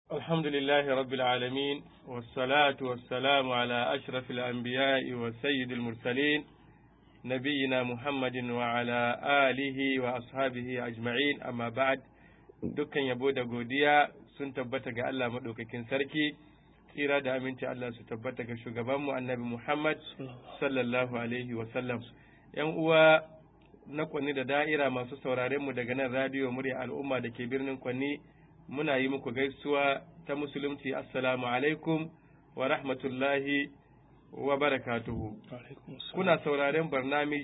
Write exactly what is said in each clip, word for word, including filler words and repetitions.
الحمد لله رب العالمين والصلاة والسلام على أشرف الأنبياء وسيد المرسلين نبينا محمد وعلى آله وأصحابه أجمعين أما بعد dukkan yabo da godiya sun tabbata ga Allah madaukakin sarki tsira da aminci Allah su tabbata ga shugabanmu annabi Muhammad sallallahu alaihi wa sallam. Yan uwa na Kwanni da da'ira masu sauraren mu daga nan radio murya al'umma da ke birnin Kwanni, muna yi muku gaisuwa ta musulunci, assalamu alaikum wa rahmatullahi wa barakatuhu. Kuna sauraren barnamij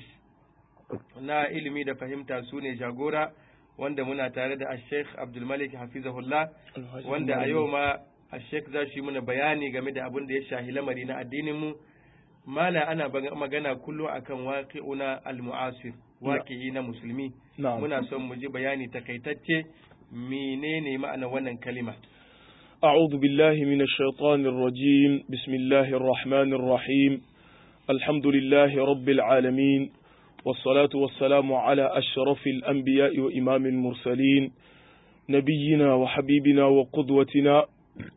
na ilimi da fahimta su ne jagora, wanda muna tare da Sheikh Abdulmalik Hafizahullah, wanda a yau ma Sheikh za shi muna bayani game da abin da ya shahi lamari na addinin mu. Mala ana magana kullum akan waqi'una al-mu'asir, waqi'i na musulmi. Muna son mu ji bayani takaitacce menene ma'ana wannan kalima. أعوذ بالله من الشيطان الرجيم بسم الله الرحمن الرحيم الحمد لله رب العالمين والصلاة والسلام على أشرف الأنبياء وإمام المرسلين نبينا وحبيبنا وقدوتنا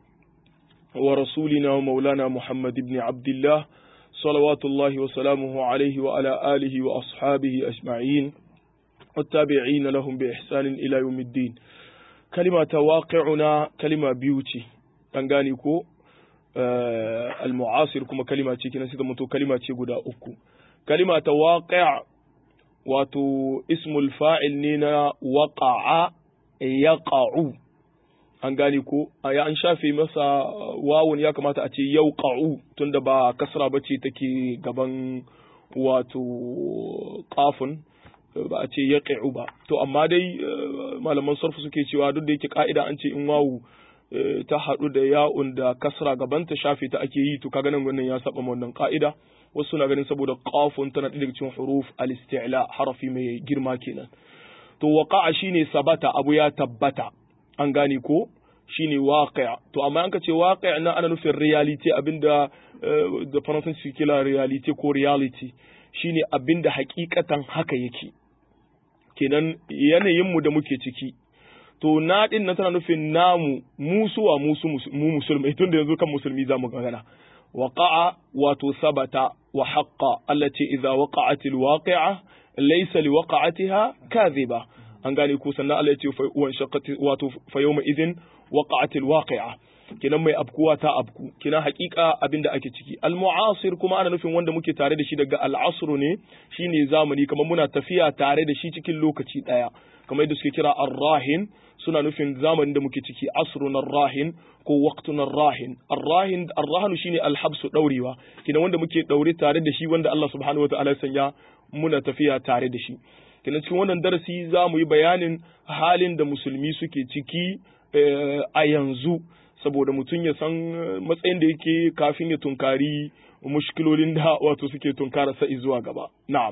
ورسولنا ومولانا محمد بن عبد الله صلوات الله وسلامه عليه وعلى آله وأصحابه أجمعين والتابعين لهم بإحسان إلى يوم الدين. كلمة واقعنا كلمة بيوتي تنغانيكو آه المعاصر كما كلمة تيكي نسيت متو كلمة تيكو أكو كلمة واقع واتو اسم الفاعل نينا وقع يقع an gane ko a ya an shafe masa wawun ya kamata a ce yauqa'u tunda ba kasra bace take gaban wato qafun ba a ce yaqi'u ba. To amma dai malaman sarfu suke cewa duk da yake ka'ida an ce in wawu ta hadu da ya'un da kasra gaban ta shafe ta ake yi, to kaga nan wannan ya saba wannan ka'ida. Wasu na ganin saboda qafun tana daga cikin huruf al-isti'la, harafi mai girma kenan. To waqa'a shine sabata, abu ya tabbata, an gane ko shine waqi'. To amma an ka ce waqi' na ana nufin reality, abinda da faransanci suke kira reality ko reality, shine abinda hakikatan haka yake, kenan yanayin mu da muke ciki. To na din nan tana nufin namu musuwa musu mu musulmai, tunda yanzu kan musulmi zamu magana. waqa'a wato sabata wa haqqa allati idza waqa'atil waqi'a laysa liwaqa'atiha kadhiba, an gane ko sannan Allah ya ce fa wan shaqqati wato fa yawma idhin waqa'atil waqi'a, kinan mai abkuwa ta abku, kinan hakika abinda ake ciki. Al mu'asir kuma ana nufin wanda muke tare da shi daga al asr ne, shine zamani, kamar muna tafiya tare da shi cikin lokaci daya, kamar yadda suke kira ar-rahin, suna nufin zamanin da muke ciki, asrun ar-rahin ko waqtun ar-rahin. Ar-rahin ar-rahnu shine al-habsu, daurewa, kinan wanda muke daure tare da shi, wanda Allah subhanahu wataala ya sanya muna tafiya tare da shi. Kenan cikin wannan darasi za mu yi bayanin halin da musulmi suke ciki a yanzu, saboda mutum ya san matsayin da yake kafin ya tunkari mushkilolin da wato suke tunkara sai zuwa gaba. Na'am.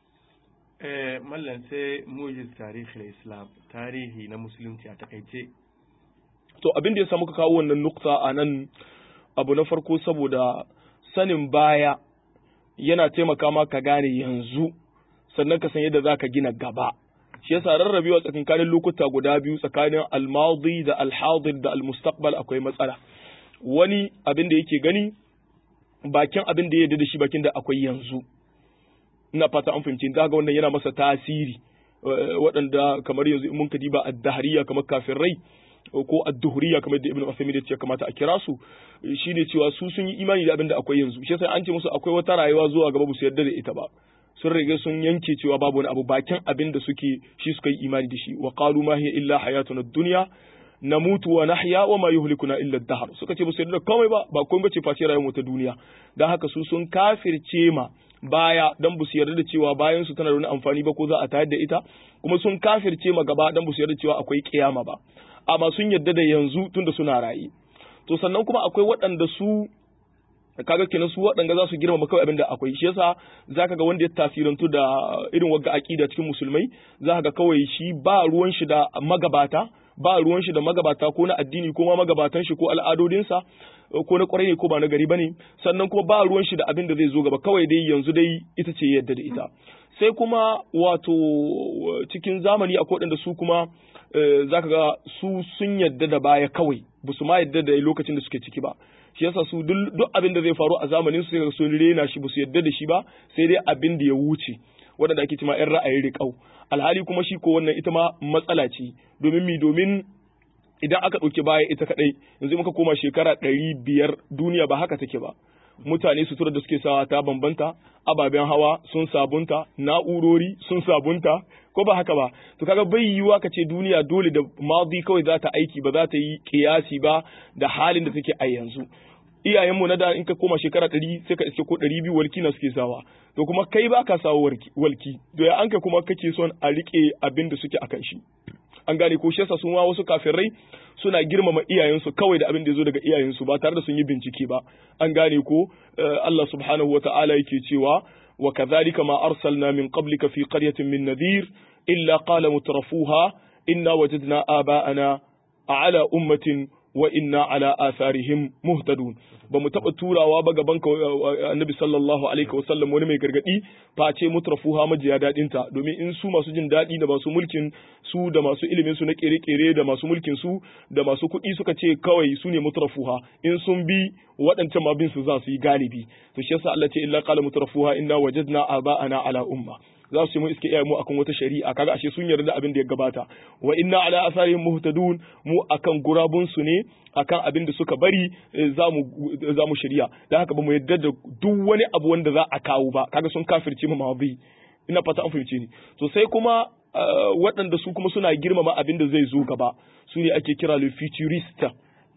Eh, mallan sai mujiz tarihi islam, tarihi na musulunci a takaice. To abin da ya samu ka kawo wannan nukta a nan, abu na farko saboda sanin baya yana taimaka ma ka gane yanzu, sannan ka san yadda za ka gina gaba. Shi yasa rarrabewa tsakankanin lokuta guda biyu, tsakanin al-madi da al-hadir da al-mustaqbal, akwai matsala. Wani abin da yake gani bakin abin da ya yarda da shi, bakin da akwai yanzu. Ina fata an fahimci, da ga wannan yana masa tasiri. Waɗanda kamar yanzu mun kadi ba ad-dahriya, kamar kafirai, ko ad-duhriya kamar da Ibn Uthaymeen ya ce kamata a kira su, shine cewa su sun yi imani da abin da akwai yanzu. Shi yasa an ce musu akwai wata rayuwa zuwa gaba, ba su yarda da ita ba. Sun rage sun yanke cewa babu wani abu, bakin abin da suke shi suka yi imani da shi. Wa qalu ma hiya illa hayatuna ad-dunya namutu wa nahya wa ma yuhlikuna illa ad-dahr. Suka ce ba su yarda komai ba, ba komai bace face rayuwar mu ta duniya. Dan haka su sun kafirce ma baya, dan ba su yarda da cewa bayan su tana da wani amfani ba ko za a tayar da ita, kuma sun kafirce ma gaba dan ba su yarda cewa akwai kiyama ba. Amma sun yarda da yanzu tunda suna rayi. To sannan kuma akwai waɗanda su kaga kenan su waɗanda za su girmama kawai abin da akwai. Shi yasa zaka ga wanda ya tasirantu da irin wagga aqida cikin musulmai, zaka ga kawai shi ba ruwan shi da magabata, ba ruwan shi da magabata ko na addini ko ma magabatan shi ko al'adodinsa, ko na kwarai ne ko ba na gari bane, sannan kuma ba ruwan shi da abin da zai zo gaba, kawai dai yanzu dai ita ce yadda da ita. Sai kuma wato cikin zamani akwai waɗanda su kuma zaka ga su sun yadda da baya kawai, ba su ma yadda da lokacin da suke ciki ba shi yasa su duk abin da zai faru a zamanin su sai sun rena shi ba su yadda da shi ba sai dai abin da ya wuce waɗanda ake cewa 'yan ra'ayi riƙau alhali kuma shi ko wannan ita ma matsala ce domin mi domin idan aka ɗauki baya ita kaɗai yanzu muka koma shekara ɗari biyar duniya ba haka take ba mutane suturar da suke sawa ta bambanta ababen hawa sun sabunta na'urori sun sabunta ko ba haka ba to kaga bai yiwuwa ka ce duniya dole da madi kawai za ta aiki ba za ta yi kiyasi ba da halin da take a yanzu iyayenmu na da in ka koma shekara ɗari sai ka iske ko ɗari biyu walki na suke sawa to kuma kai ba ka sawa walki to ya an kai kuma kake son a riƙe abin da suke akan shi an gane ko shi yasa sun wa wasu kafirai suna girmama iyayensu kawai da abin da ya zo daga iyayensu ba tare da sun yi bincike ba an gane ko Allah subhanahu wata'ala yake cewa wa kadhalika ma arsalna min qablika fi qaryatin min nadhir illa qala mutrafuha inna wajadna aba'ana ala ummatin wa inna ala atharihim muhtadun ba mu taɓa turawa ba gaban annabi sallallahu alaihi wasallam wani mai gargadi face mutrafuha majiya dadin ta domin in su masu jin dadi da masu mulkin su da masu ilimin su na kere-kere da masu mulkin su da masu kuɗi suka ce kawai su ne mutrafuha in sun bi waɗancan ma bin su za su yi galibi to shi yasa Allah ce illa qala mutrafuha inna wajadna aba'ana ala umma za su ce mu iske iyaye mu akan wata shari'a kaga ashe sun yarda da abin da ya gabata wa inna ala asarihim muhtadun mu akan gurabun su ne akan abin da suka bari za mu za mu shari'a dan haka ba mu yarda da duk wani abu wanda za a kawo ba kaga sun kafirce mu mawabi ina fata an fahimce ni to sai kuma waɗanda su kuma suna girmama abin da zai zo gaba su ne ake kira le futuriste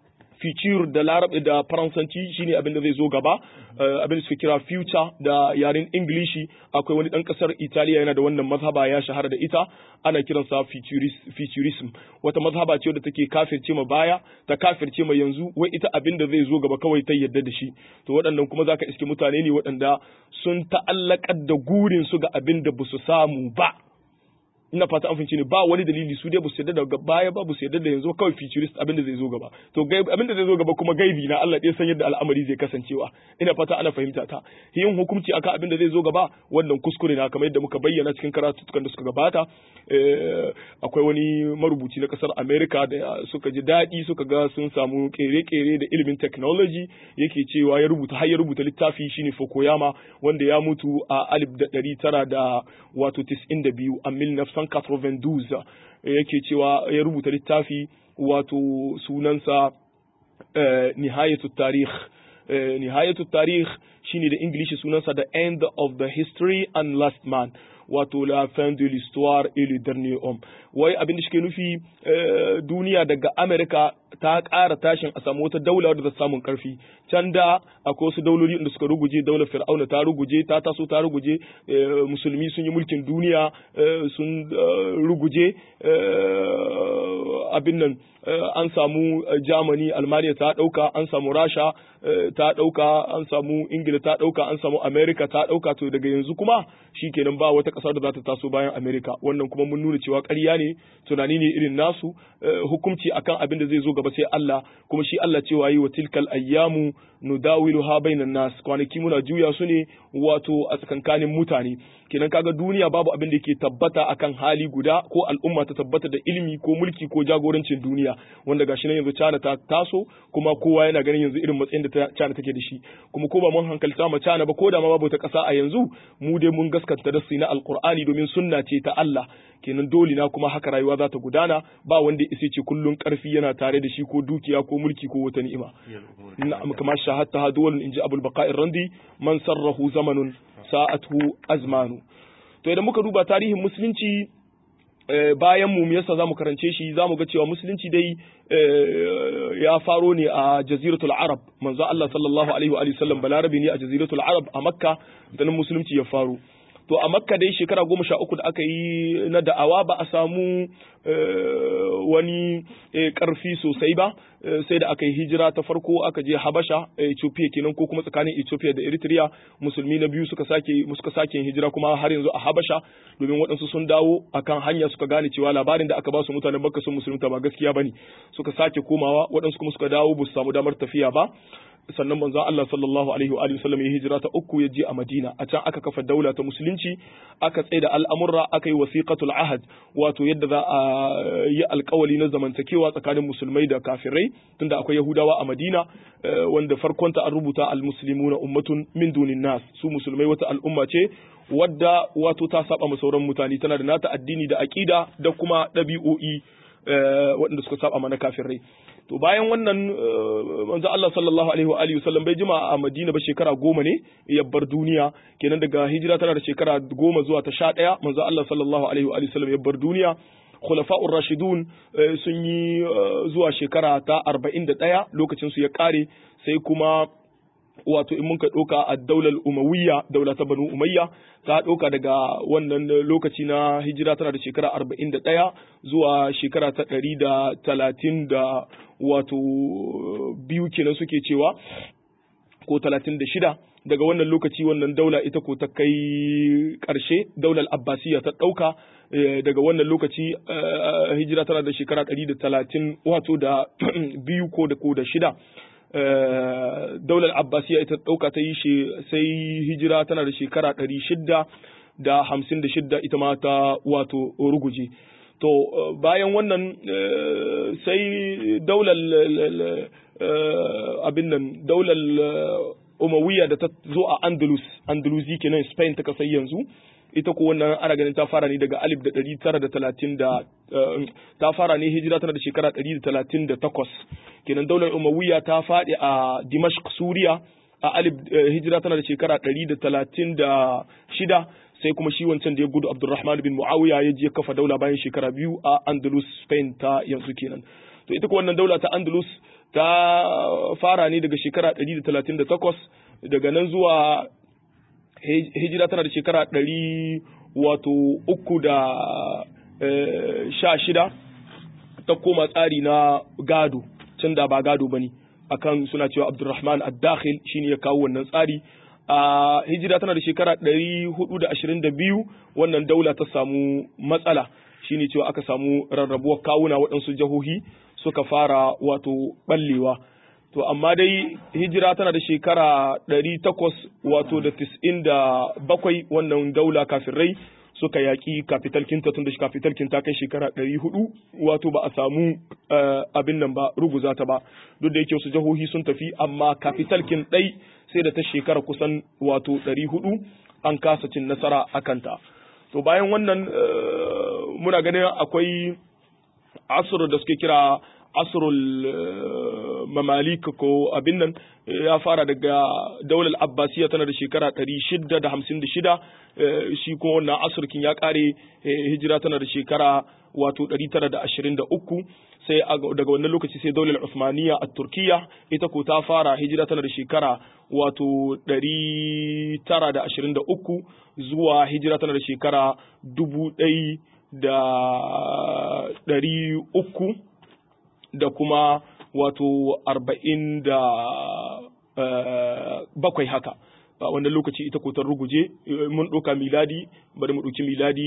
future da larabi da faransanci shine abin da zai zo gaba abin da suke kira future da yaren ingilishi akwai wani dan kasar Italiya yana da wannan mazhaba ya shahara da ita ana kiransa futurism wata mazhaba ce wadda take kafirce ma baya ta kafirce ma yanzu wai ita abin da zai zo gaba kawai ta yadda da shi to waɗannan kuma zaka iske mutane ne waɗanda sun ta'allakar da gurin su ga abin da ba su samu ba ina fata an fince ne ba wani dalili su dai ba su yarda da baya ba ba su yarda da yanzu kawai futurist abin da zai zo gaba to abin da zai zo gaba kuma gaibi na Allah ɗaya san yadda al'amari zai kasancewa ina fata ana fahimta ta yin hukunci akan abin da zai zo gaba wannan kuskure na kamar yadda muka bayyana cikin karatutukan da suka gabata akwai wani marubuci na kasar America da suka ji daɗi suka ga sun samu kere-kere da ilimin technology yake cewa ya rubuta har ya rubuta littafi shine Fukuyama wanda ya mutu a alif da ɗari tara da wato tis'in da biyu a mil nafsan quatre-vingt-douze yake cewa ya rubuta littafi wato sunansa nihayatu tarikh nihayatu tarikh shine da Ingilishi sunansa the end of the history and last man wato la fin de l'histoire et le dernier homme wai abin da shi ke nufi duniya daga America ta ƙara tashin a samu wata daula wadda ta samun ƙarfi can da akwai wasu dauloli da suka ruguje daular fir'auna ta ruguje ta taso ta ruguje musulmi sun yi mulkin duniya sun ruguje abin nan an samu Germany Almania ta ɗauka an samu Rasha ta ɗauka an samu Ingila ta ɗauka an samu America ta ɗauka to daga yanzu kuma shikenan ba wata ƙasa da za ta taso bayan America wannan kuma mun nuna cewa ƙarya ne tunani ne irin nasu hukunci akan abin da zai zo gaba sai Allah kuma shi Allah cewa yi wa tilkal ayyamu nudawiluha bainan nas kwanaki muna juya su ne wato a tsakankanin mutane kenan kaga duniya babu abin da yake tabbata akan hali guda ko al'umma ta tabbata da ilimi ko mulki ko jagorancin duniya wanda gashi nan yanzu China ta taso kuma kowa yana ganin yanzu irin matsayin da China take da shi kuma ko ba mun hankalta ma China ba ko da ma babu ta kasa a yanzu mu dai mun gaskata da na alqur'ani domin sunna ce ta Allah kenan dole na kuma haka rayuwa za ta gudana ba wanda isa ce kullun karfi yana tare da shi ko dukiya ko mulki ko wata ni'ima na'am kama shahadta hadwal inji abul baqa'ir randi man sarrahu zamanun sa'atuhu azmanu to idan muka duba tarihin musulunci bayan mu yasa zamu karance shi zamu ga cewa musulunci dai ya faro ne a jaziratul arab manzo Allah sallallahu alaihi wa sallam balarabi ne a jaziratul arab a makka da musulunci ya faro to a makka dai shekara goma sha uku da aka yi na da'awa ba a samu wani karfi sosai ba sai da aka yi hijira ta farko aka je habasha ethiopia kenan ko kuma tsakanin ethiopia da eritrea musulmi na biyu suka sake suka sake hijira kuma har yanzu a habasha domin waɗansu sun dawo akan hanya suka gane cewa labarin da aka ba su mutanen makka sun musulunta ba gaskiya bane suka sake komawa waɗansu kuma suka dawo ba su samu damar tafiya ba sannan manzo Allah sallallahu alaihi wa alihi wasallam ya hijira ta uku ya je a Madina a can aka kafa daula ta musulunci aka tsaida al'amurra aka yi wasiqatul ahad wato yadda za a yi alƙawali na zamantakewa tsakanin musulmai da kafirai tunda akwai Yahudawa a Madina wanda farkon ta an rubuta al-muslimuna ummatun min dunin nas su musulmai wata al'umma ce wadda wato ta saba ma sauran mutane tana da nata addini da aqida da kuma ɗabi'o'i waɗanda suka saba mana kafirai to bayan wannan manzo Allah sallallahu alaihi wa alihi wasallam bai jima a Madina ba shekara goma ne ya bar duniya kenan daga hijira tana da shekara goma zuwa ta sha ɗaya manzo Allah sallallahu alaihi wa alihi wasallam ya bar duniya khulafa'ur rashidun sun yi zuwa shekara ta arba'in da ɗaya lokacin su ya kare sai kuma wato in muka ɗauka a daular umawiyya daula ta banu umayya ta ɗauka daga wannan lokaci na hijira tana da shekara arba'in da ɗaya zuwa shekara ta ɗari da talatin da wato biyu kenan suke cewa ko talatin da shida daga wannan lokaci wannan daula ita ko ta kai ƙarshe daular abbasiyya ta ɗauka daga wannan lokaci hijira tana da shekara ɗari da talatin wato da biyu ko da ko da shida daular abbasiya ita ɗauka ta yi shi sai hijira tana da shekara ɗari shida da hamsin da shida ita ma ta wato ruguje to bayan wannan sai daular abin nan daular umawiya da ta zo a andalus andalusi kenan spain ta kasai yanzu ita ko wannan ana ganin ta fara ne daga alif da ɗari tara da talatin da ta fara ne hijira tana da shekara ɗari da talatin da takwas kenan daular umawiya ta faɗi a dimashq suriya a alif hijira tana da shekara ɗari da talatin da shida sai kuma shi wancan da ya gudu abdurrahman bin muawiya ya je kafa daula bayan shekara biyu a andalus spain ta yanzu kenan to ita ko wannan daula ta andalus ta fara ne daga shekara ɗari da talatin da takwas daga nan zuwa hijira tana da shekara ɗari wato uku da sha shida ta koma tsari na gado can da ba gado bane akan suna cewa Abdurrahman ad-Dakhil shine ya kawo wannan tsari a hijira tana da shekara ɗari hudu da ashirin da biyu wannan daula ta samu matsala shine cewa aka samu rarrabuwar kawuna waɗansu jihohi suka fara wato ballewa to amma dai hijira tana da shekara ɗari takwas wato da tis'in da bakwai wannan daula kafirai suka yaƙi capital kinta tun da capital kinta kai shekara ɗari hudu wato ba a samu abin nan ba ruguza ta ba duk da yake wasu jihohi sun tafi amma capital kin ɗai sai da ta shekara kusan wato ɗari hudu an kasa cin nasara a kanta to bayan wannan muna ganin akwai asur da suke kira asrul mamalik ko abin nan ya fara daga daular abbasiya tana da shekara ɗari shida da hamsin da shida shi kuma wannan asurkin ya ƙare hijira tana da shekara wato ɗari tara da ashirin da uku sai daga wannan lokaci sai daular usmaniya a turkiya ita ko ta fara hijira tana da shekara wato ɗari tara da ashirin da uku zuwa hijira tana da shekara dubu ɗai da ɗari uku da kuma wato arba'in da bakwai haka a wannan lokaci ita ko ta ruguje mun ɗauka miladi bari mu ɗauki miladi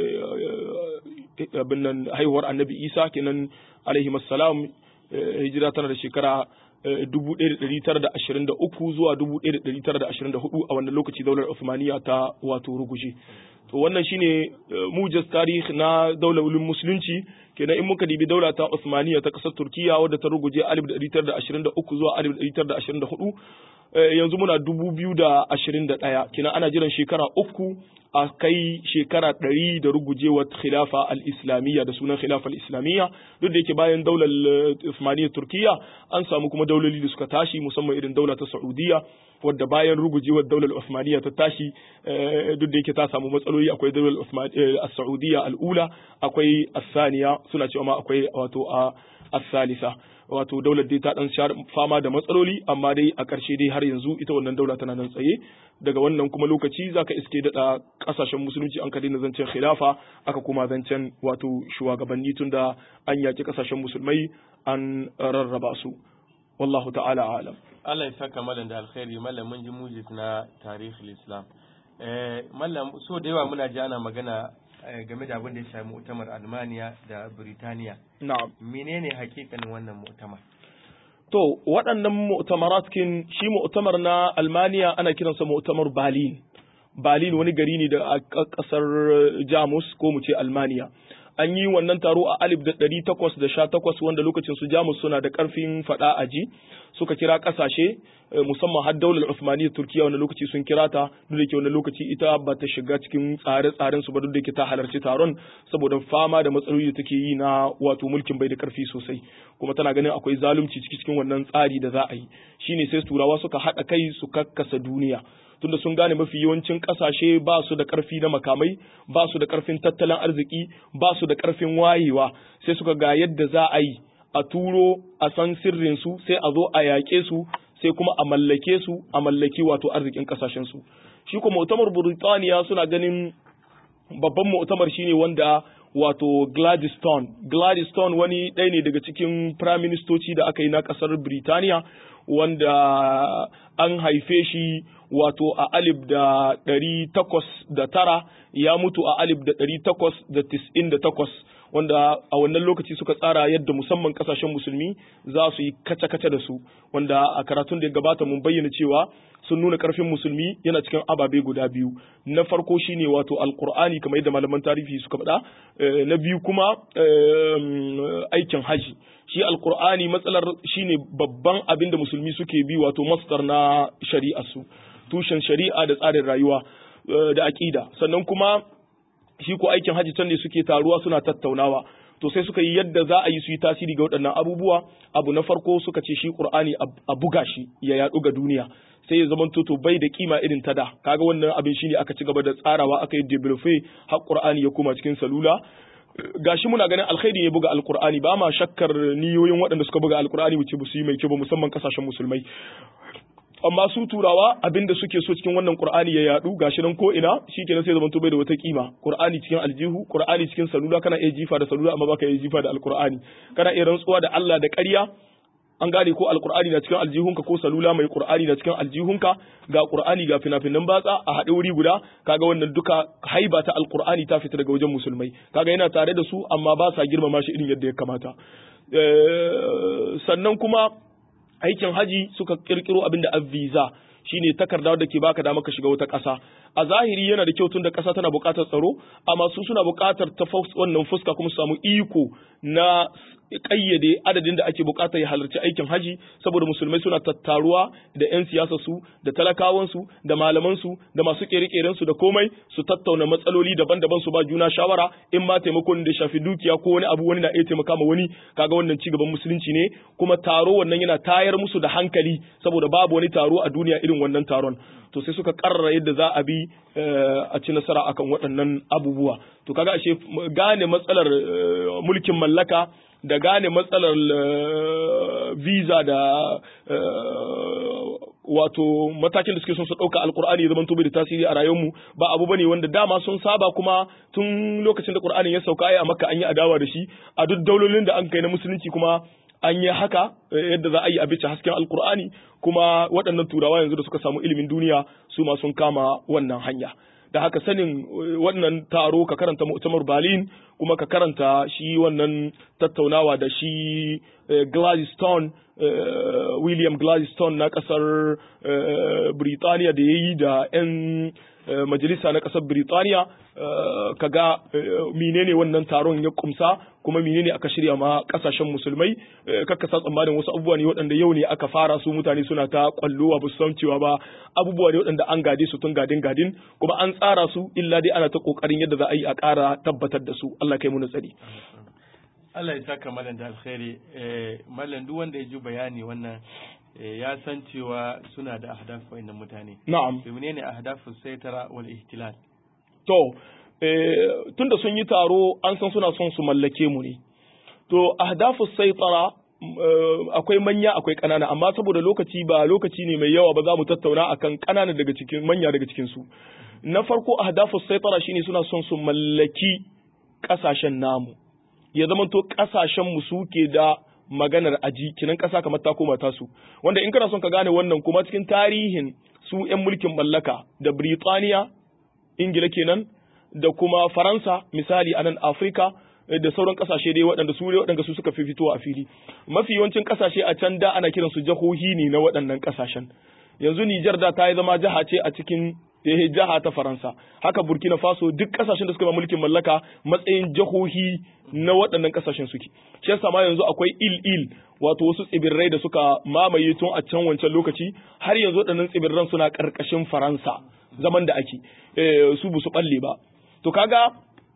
abin nan haihuwar annabi isa kenan alaihi salam hijira tana da shekara dubu ɗaya da ɗari tara da ashirin da uku zuwa dubu ɗaya da ɗari tara da ashirin da hudu a wannan lokaci daular Uthmaniya ta wato ruguje to wannan shine mujaz tarih na daular musulunci kenan in muka dibi daula ta Uthmaniya ta kasar Turkiya wadda ta ruguje alif da ɗari tara da ashirin da uku zuwa alif da ɗari tara da ashirin da hudu yanzu muna dubu biyu da ashirin da ɗaya kenan ana jiran shekara uku a kai shekara ɗari da rugujewar khilafa al-islamiyya da sunan khilafa al-islamiyya duk da yake bayan daular Uthmaniyya Turkiya an samu kuma dauloli da suka tashi musamman irin daula ta Saudiya wadda bayan rugujewar daular Uthmaniyya ta tashi duk da yake ta samu matsaloli akwai daular Saudiya al-ula akwai as-saniya suna cewa ma akwai wato a as-salisa wato daular dai ta dan fama da matsaloli amma dai a ƙarshe dai har yanzu ita wannan daula tana nan tsaye daga wannan kuma lokaci zaka iske daɗa ƙasashen musulunci an ka daina zancen khilafa aka kuma zancen wato shugabanni tunda an yaki ƙasashen musulmai an rarraba su wallahu ta'ala alam. Allah ya saka malam da alkhairi malam mun ji mujiz na tarihin Islam eh malam so da yawa muna ji ana magana game da abin da ya shafi mu'tamar Almaniya da Birtaniya. Na'am. Menene hakikanin wannan mu'tamar? To, waɗannan mu'tamarat kin shi mu'tamar na Almaniya ana kiransa mu'tamar Berlin. Berlin wani gari ne da a ƙasar Jamus ko mu ce Almaniya. An yi wannan taro a alif da ɗari takwas da sha takwas wanda lokacin su Jamus suna da ƙarfin faɗa aji suka kira ƙasashe musamman har daular Uthmaniyya Turkiya wani lokaci sun kira ta duk da ke wani lokaci ita ba ta shiga cikin tsare-tsaren su ba duk da ke ta halarci taron saboda fama da matsaloli da take yi na wato mulkin bai da ƙarfi sosai kuma tana ganin akwai zalunci ciki cikin wannan tsari da za a yi shine sai turawa suka haɗa kai su kakkasa duniya tunda sun gane mafi yawancin kasashe ba su da karfi na makamai ba su da karfin tattalin arziki ba su da karfin wayewa sai suka ga yadda za a yi a turo a san sirrin su sai a zo a yaƙe su sai kuma a mallake su a mallaki wato arzikin kasashen su shi kuma mu'tamar Burtaniya suna ganin babban mu'tamar shine wanda wato Gladstone Gladstone wani ɗaya ne daga cikin prime ministoci da aka yi na ƙasar Birtaniya wanda an haife shi wato a alif da ɗari takwas da tara ya mutu a alif da ɗari takwas da tis'in da takwas wanda a wannan lokaci suka tsara yadda musamman kasashen musulmi za su yi kace-kace da su wanda a karatun da ya gabata mun bayyana cewa sun nuna karfin musulmi yana cikin ababe guda biyu na farko shine wato alqur'ani kamar yadda malaman tarihi suka faɗa na biyu kuma aikin haji shi alqur'ani matsalar shine babban abin da musulmi suke bi wato masdar na shari'a su tushen shari'a da tsarin rayuwa da aqida sannan kuma shi ko aikin haji can ne suke taruwa suna tattaunawa to sai suka yi yadda za a yi su yi tasiri ga waɗannan abubuwa abu na farko suka ce shi qur'ani a buga shi ya yaɗu ga duniya sai ya zamanto to bai da kima irin ta da kaga wannan abin shine aka ci gaba da tsarawa aka yi develop har qur'ani ya koma cikin salula gashi muna ganin alkhairi ya buga alqur'ani ba ma shakkar niyoyin waɗanda suka buga alqur'ani wuce su yi mai kyau ba musamman kasashen musulmai amma su turawa abinda suke so cikin wannan qur'ani ya yadu gashi nan ko ina shikenan sai zaman to bai da wata kima qur'ani cikin aljihu qur'ani cikin salula kana iya jifa da salula amma baka iya jifa da alqur'ani kana iya rantsuwa da Allah da ƙarya an gane ko alqur'ani na cikin aljihunka ko salula mai qur'ani na cikin aljihunka ga qur'ani ga fina-finan batsa a haɗe wuri guda kaga wannan duka haiba ta alqur'ani ta fita daga wajen musulmai kaga yana tare da su amma ba sa girmama shi irin yadda ya kamata sannan kuma aikin haji suka kirkiro abin da visa shine takarda da ke baka dama ka shiga wata ƙasa a zahiri yana da kyau tun da ƙasa tana buƙatar tsaro amma su suna buƙatar ta wannan fuska kuma su samu iko na kayyade adadin da ake buƙatar ya halarci aikin haji saboda musulmai suna tattaruwa da ƴan siyasa su da talakawan su da malaman su da masu kere-keren su da komai su tattauna matsaloli daban-daban su ba juna shawara in ma taimakon da shafi dukiya ko wani abu wani na iya taimaka ma wani kaga wannan ci gaban musulunci ne kuma taro wannan yana tayar musu da hankali saboda babu wani taro a duniya irin wannan taron to sai suka karrara yadda za a bi a ci nasara akan waɗannan abubuwa to kaga ashe gane matsalar mulkin mallaka da gane matsalar visa da wato matakin da suke son su ɗauka alkur'ani ya zamanto bai da tasiri a rayuwarmu ba abu bane wanda dama sun saba kuma tun lokacin da qur'anin ya sauka ai a makka an yi adawa da shi a duk daulolin da an kai na musulunci kuma an yi haka yadda za a yi a bice hasken alkur'ani kuma waɗannan turawa yanzu da suka samu ilimin duniya su ma sun kama wannan hanya da haka sanin wannan taro ka karanta mu'tamar Berlin kuma ka karanta shi wannan tattaunawa da shi Gladstone William Gladstone na kasar Birtaniya da yayi da 'yan majalisa na kasar Birtaniya kaga menene wannan taron ya kumsa kuma menene aka shirya ma kasashen musulmai kakka sa tsammanin wasu abubuwa ne waɗanda yau ne aka fara su mutane suna ta kwallowa ba su san cewa ba abubuwa ne waɗanda an gade su tun gadin gadin kuma an tsara su illa dai ana ta kokarin yadda za a yi a ƙara tabbatar da su Allah kai mu tsari Allah ya saka mallan da alkhairi eh mallan duk wanda ya ji bayani wannan ya san cewa suna da ahdafu wa'annan mutane na'am to menene ahdafu saitara wal ihtilal to eh tunda sun yi taro an san suna son su mallake mu ne to ahdafu saitara akwai manya akwai kanana amma saboda lokaci ba lokaci ne mai yawa ba za mu tattauna akan kanana daga cikin manya daga cikin su na farko ahdafu saitara shine suna son su mallaki kasashen namu ya zama to kasashen mu suke da maganar aji kinan kasa kamar ta koma tasu wanda in kana son ka gane wannan kuma cikin tarihin su ƴan mulkin mallaka da Britaniya Ingila kenan da kuma Faransa misali a nan Afrika da sauran kasashe dai waɗanda su ne waɗanda su suka fi fitowa a fili mafi yawancin kasashe a can da ana kiransu jahohi ne na waɗannan kasashen yanzu Nijar da ta yi zama jaha ce a cikin eh jaha ta Faransa haka Burkina Faso duk kasashen da suka ba mulkin mallaka matsayin jahohi na waɗannan kasashen suke shi yasa ma yanzu akwai il il wato wasu tsibirrai da suka mamaye tun a can wancan lokaci har yanzu waɗannan tsibirran suna ƙarƙashin Faransa zaman da ake eh, su bu su balle ba to kaga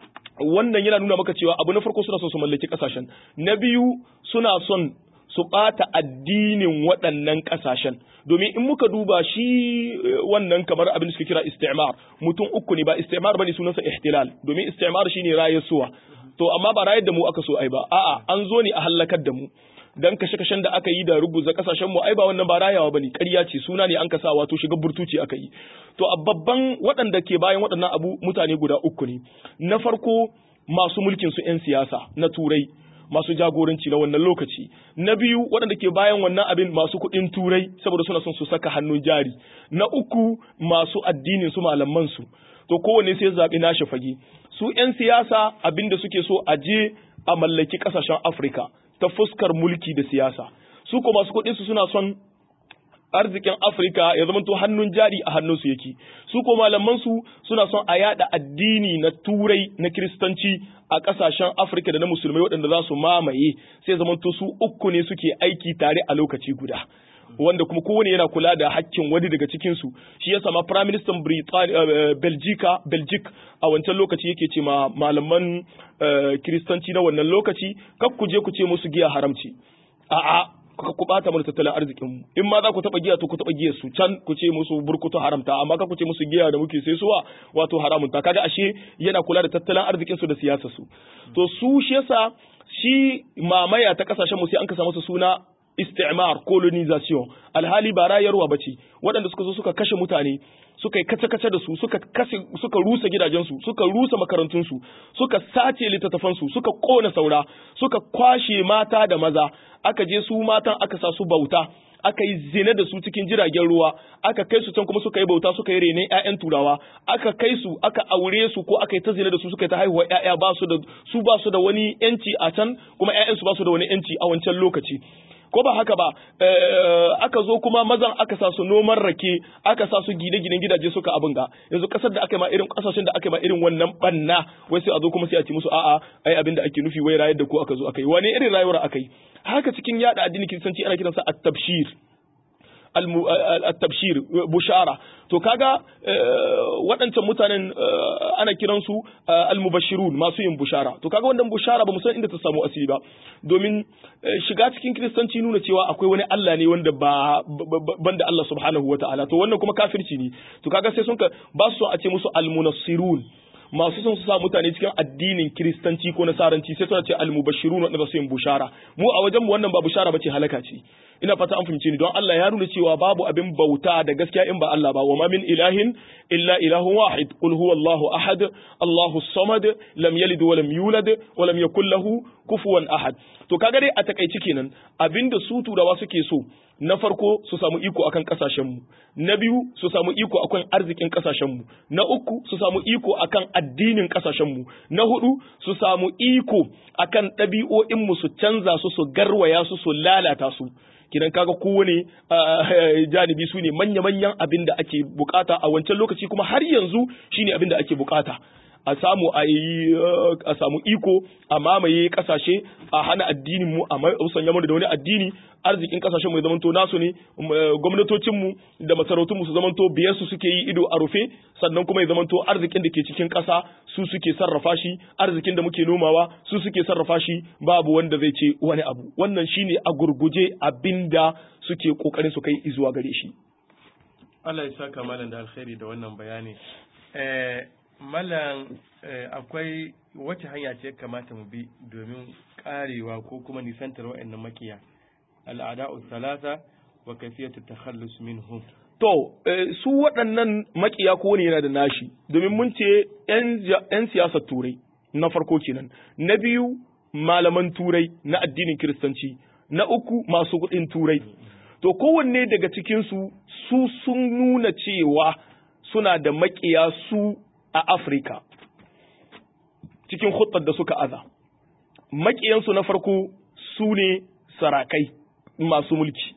wannan yana nuna maka cewa abu na farko suna son su mallaki kasashen na biyu suna son su ɓata addinin waɗannan ƙasashen domin in muka duba shi wannan kamar abin da suke kira istimar mutum uku ne ba istimar bane sunansa ihtilal domin istimar shine rayuwa to amma ba rayar da mu aka so ai ba a'a an zo ne a halakar da mu dan kashe-kashen da aka yi da rubuza kasashen mu ai ba wannan ba rayawa bane ƙarya ce suna ne an kasa wato shiga burtuci aka yi to a babban waɗanda ke bayan waɗannan abu mutane guda uku ne na farko masu mulkin su 'yan siyasa na turai masu jagoranci na wannan lokaci na biyu waɗanda ke bayan wannan abin masu kuɗin turai saboda suna son su saka hannun jari na uku masu addinin su malaman su to kowanne sai zaɓi nashi fage su 'yan siyasa abin da suke so a je a mallaki ƙasashen Afirka ta fuskar mulki da siyasa su ko masu kuɗin su suna son arzikin Afirka ya zama to hannun jari a hannunsu yake su ko malaman su suna son a yada addini na turai na kristanci a kasashen Afirka da na musulmai waɗanda za su mamaye sai zama to su uku ne suke aiki tare a lokaci guda wanda kuma kowane yana kula da hakkin wani daga cikin su shi yasa ma prime minister Britania Belgica Belgic a wancan lokaci yake ce ma malaman kristanci na wannan lokaci kar ku je ku ce musu giya haramci a'a ku bata mana tattalin arzikin mu in ma za ku taba giya to ku taba giyar su can ku ce musu burkutu haramta amma ka ku ce musu giya da muke sai suwa wato haramun ta kaga ashe yana kula da tattalin arzikin su da siyasar su to su shi yasa shi mamaya ta kasashen mu sai an kasa masa suna istimar colonization alhali ba rayarwa bace waɗanda suka zo suka kashe mutane suka yi kace-kace da su suka kashe suka rusa gidajensu suka rusa makarantunsu suka sace littattafansu suka kona saura suka kwashe mata da maza aka je su matan aka sa su bauta aka yi zina da su cikin jiragen ruwa aka kai su can kuma suka yi bauta suka yi rene ƴaƴan turawa aka kai su aka aure su ko aka yi ta zina da su suka yi ta haihuwa ƴaƴa ba su da su ba su da wani yanci a can kuma ƴaƴan su ba su da wani yanci a wancan lokaci ko ba haka ba aka zo kuma mazan aka sa su noman rake aka sa su gine-ginen gidaje suka abin ga yanzu kasar da aka ma irin kasashen da aka ma irin wannan banna wai sai a zo kuma sai a ci musu a'a ai abin da ake nufi wai rayar da ku aka zo aka yi wani irin rayuwar aka yi haka cikin yada addinin kiristanci ana kiransa at-tabshir al-tabshir bushara to kaga waɗancan mutanen ana kiransu al-mubashirun masu yin bushara to kaga wannan bushara ba mu san inda ta samu asiri ba domin shiga cikin kiristanci nuna cewa akwai wani Allah ne wanda ba banda Allah subhanahu wataala to wannan kuma kafirci ne to kaga sai sun ka ba su a ce musu al-munassirun masu son su sa mutane cikin addinin kiristanci ko nasaranci sai suna ce al-mubashirun wanda su yin bushara mu a wajen mu wannan ba bushara bace halaka ce ina fata an fahimce ni don Allah ya nuna cewa babu abin bauta da gaskiya in ba Allah ba wa ma min ilahin illa ilahun wahid qul huwallahu ahad Allahu samad lam yalid wa lam yulad wa lam yakul lahu kufuwan ahad to kaga dai a takeici kenan abinda su turawa suke so na farko su samu iko akan kasashen mu na biyu su samu iko akan arzikin kasashen mu na uku su samu iko akan addinin kasashen mu na hudu su samu iko akan ɗabi'o'in mu su canza su su garwaya su su lalata su kidan kaga kowane janibi su ne manya-manyan abin da ake bukata a wancan lokaci kuma har yanzu shine abin da ake bukata a samu a yi a samu iko a mamaye kasashe a hana addinin mu a musanya mu da wani addini arzikin kasashen mu ya zamanto nasu ne gwamnatocin mu da masarautun mu su zamanto biyar su suke yi ido a rufe sannan kuma ya zamanto arzikin da ke cikin kasa su suke sarrafa shi arzikin da muke nomawa su suke sarrafa shi babu wanda zai ce wani abu wannan shine a gurguje abinda suke kokarin su kai zuwa gare shi Allah ya saka malam da alkhairi da wannan bayani eh Malam akwai wace hanya ce kamata mu bi domin karewa ko kuma nisantar wa'annan makiya al'ada'u salasa wa kayfiyatu takhallus minhum to su waɗannan makiya ko ne yana da nashi domin mun ce yan siyasar turai na farko kenan na biyu malaman turai na addinin kiristanci na uku masu kuɗin turai to kowanne daga cikin su su sun nuna cewa suna da makiya su a Afirka cikin huttar da suka aza maƙiyansu na farko su ne sarakai masu mulki,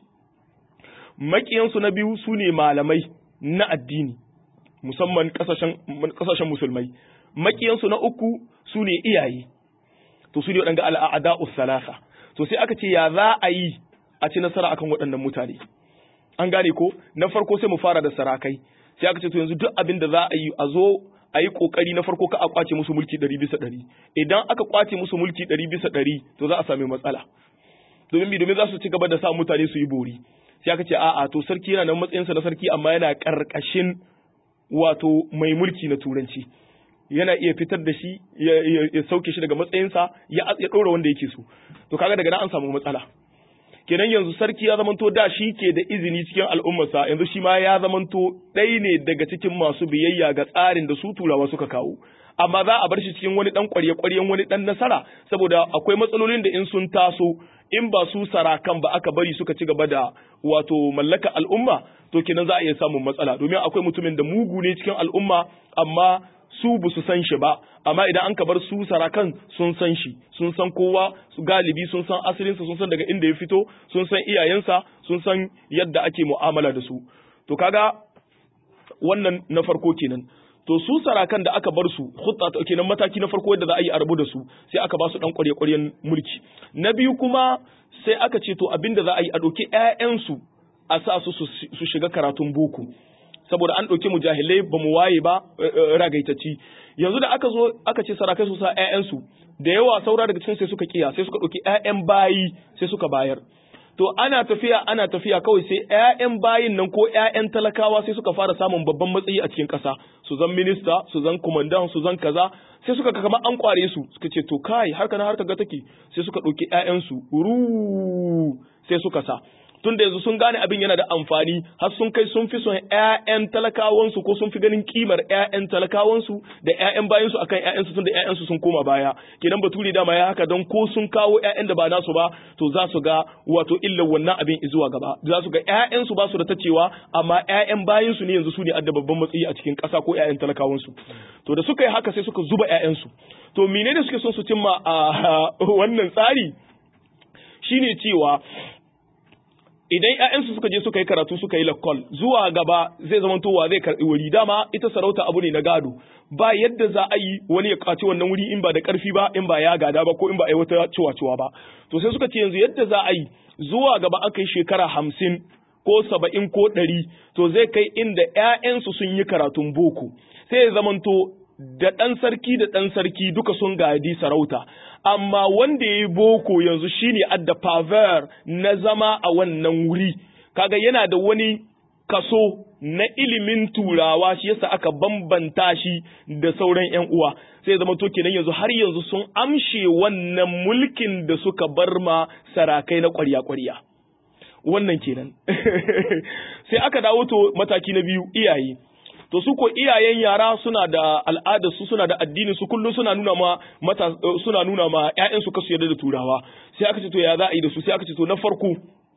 maƙiyansu na biyu su ne malamai na addini musamman ƙasashen musulmai, maƙiyansu na uku su ne iyaye, to su ne waɗanda al'ada'us salasa. To sai aka ce ya za a yi a ci nasara akan waɗannan mutane, an gane ko? Na farko sai mu fara da sarakai, sai aka ce to yanzu duk abin da za a yi a zo a yi ƙoƙari na farko ka a ƙwace musu mulki ɗari bisa ɗari. Idan aka ƙwace musu mulki ɗari bisa ɗari to za a sami matsala. Domin bi domin za su ci gaba da sa mutane su yi bori. Sai aka ce a'a to sarki yana nan matsayinsa na sarki amma yana ƙarƙashin wato mai mulki na turanci. Yana iya fitar da shi ya sauke shi daga matsayinsa ya ɗora wanda yake so. To kaga daga nan an samu matsala. Kenan yanzu sarki ya zamanto da shi ke da izini cikin al'ummarsa, yanzu shi ma ya zamanto ɗaya ne daga cikin masu biyayya ga tsarin da su turawa suka kawo. Amma za a bar shi cikin wani ɗan ƙwarye-ƙwaryen wani ɗan nasara, saboda akwai matsalolin da in sun taso in ba su sarakan ba aka bari suka ci gaba da wato mallaka al'umma, to kenan za a iya samun matsala. Domin akwai mutumin da mugu ne cikin al'umma amma su ba su san shi ba, amma idan an ka bar su sarakan sun san shi, sun san kowa, su galibi sun san asalinsa, sun san daga inda ya fito, sun san iyayensa, sun san yadda ake mu'amala da su. To kaga wannan na farko kenan. To su sarakan da aka bar su hutta ta kenan mataki na farko yadda za a yi a rabu da su, sai aka ba su dan ƙwarye-ƙwaryen mulki. Na biyu kuma sai aka ce to abinda za a yi a ɗauki ƴaƴansu a sa su su shiga karatun boko. Saboda an ɗauki mujahilai ba mu waye ba ragaitacci. Yanzu da aka zo aka ce sarakai su sa ƴaƴansu, da yawa saura daga cikin sai suka kiya, sai suka ɗauki ƴaƴan bayi sai suka bayar. To ana tafiya ana tafiya kawai sai ƴaƴan bayin nan ko ƴaƴan talakawa sai suka fara samun babban matsayi a cikin ƙasa, su zan minista, su zan kumandan, su zan kaza, sai suka kamar an kware su, suka ce to kai harka na harka ga take, sai suka ɗauki ƴaƴansu ru sai suka sa. Tun da yanzu sun gane abin yana da amfani, har sun kai sun fi son ƴaƴan talakawansu ko sun fi ganin kimar ƴaƴan talakawansu da ƴaƴan bayansu akan ƴaƴansu, tun da ƴaƴansu sun koma baya. Kenan bature dama ya haka don ko sun kawo ƴaƴan da ba nasu ba, to za su ga wato illar wannan abin zuwa gaba. Za su ga ƴaƴansu ba su da tacewa, amma ƴaƴan bayansu ne yanzu su ne adda babban matsayi a cikin ƙasa ko ƴaƴan talakawansu. To da suka yi haka sai suka zuba ƴaƴansu. To menene suke son su cimma a wannan tsari? Shine cewa idan ƴaƴansu suka je suka yi karatu suka yi lakkol, zuwa gaba zai zama towa zai karɓi wuri. Dama ita sarauta abu ne na gado, ba yadda za a yi wani ya kwaci wannan wuri in ba da ƙarfi ba, in ba ya gada ba, ko in ba a yi wata ciwa-ciwa ba. To sai suka ce yanzu yadda za a yi zuwa gaba aka yi shekara hamsin ko saba'in ko ɗari, to zai kai inda ƴaƴansu sun yi karatun boko, sai ya zamanto da ɗan sarki da ɗan sarki duka sun gadi sarauta. Amma wanda ya yi boko yanzu shine adda favor na zama a wannan wuri, kaga yana da wani kaso na ilimin turawa, shi yasa aka bambanta shi da sauran ƴan uwa. Sai zama to kenan yanzu har yanzu sun amshe wannan mulkin da suka bar ma sarakai na ƙwarya-ƙwarya. Wannan kenan. Sai aka dawo to mataki na biyu, iyaye. To su ko iyayen yara suna da al'adar su, suna da addinin su, kullum suna nuna ma mata suna nuna ma ƴaƴan su kasu yarda da turawa. Sai aka ce to ya za a yi da su? Sai aka ce to na farko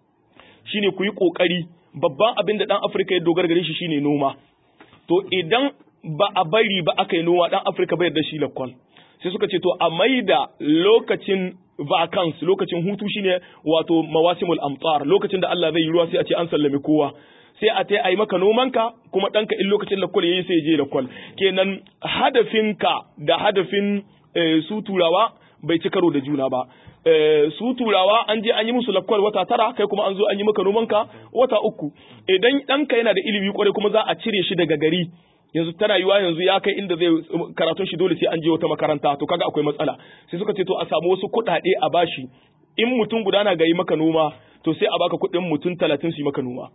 shine ku yi kokari, babban abin da dan Afirka ya dogara gare shi shine noma. To idan ba a bari ba aka yi noma, dan Afirka bai yarda shi lakwal. Sai suka ce to a maida lokacin vacance, lokacin hutu shine wato mawasimul amtar, lokacin da Allah zai yi ruwa sai a ce an sallame kowa. Sai a tai a yi maka nomanka, kuma ɗanka in lokacin lakwal ya yi sai je lakwal. Kenan hadafinka da hadafin e, su turawa bai ci karo da juna ba. E, su turawa an je an yi musu lakwal wata tara, kai kuma an zo an yi maka nomanka wata uku. Idan ɗanka yana da ilimi kwarai kuma za a cire shi daga gari, yanzu tana yiwa yanzu ya kai inda zai karatun shi dole sai an je wata makaranta, to kaga akwai matsala. Sai suka ce to a samu wasu kuɗaɗe a bashi, in mutum guda na gayi maka noma, to sai a baka kuɗin mutum talatin su yi maka noma.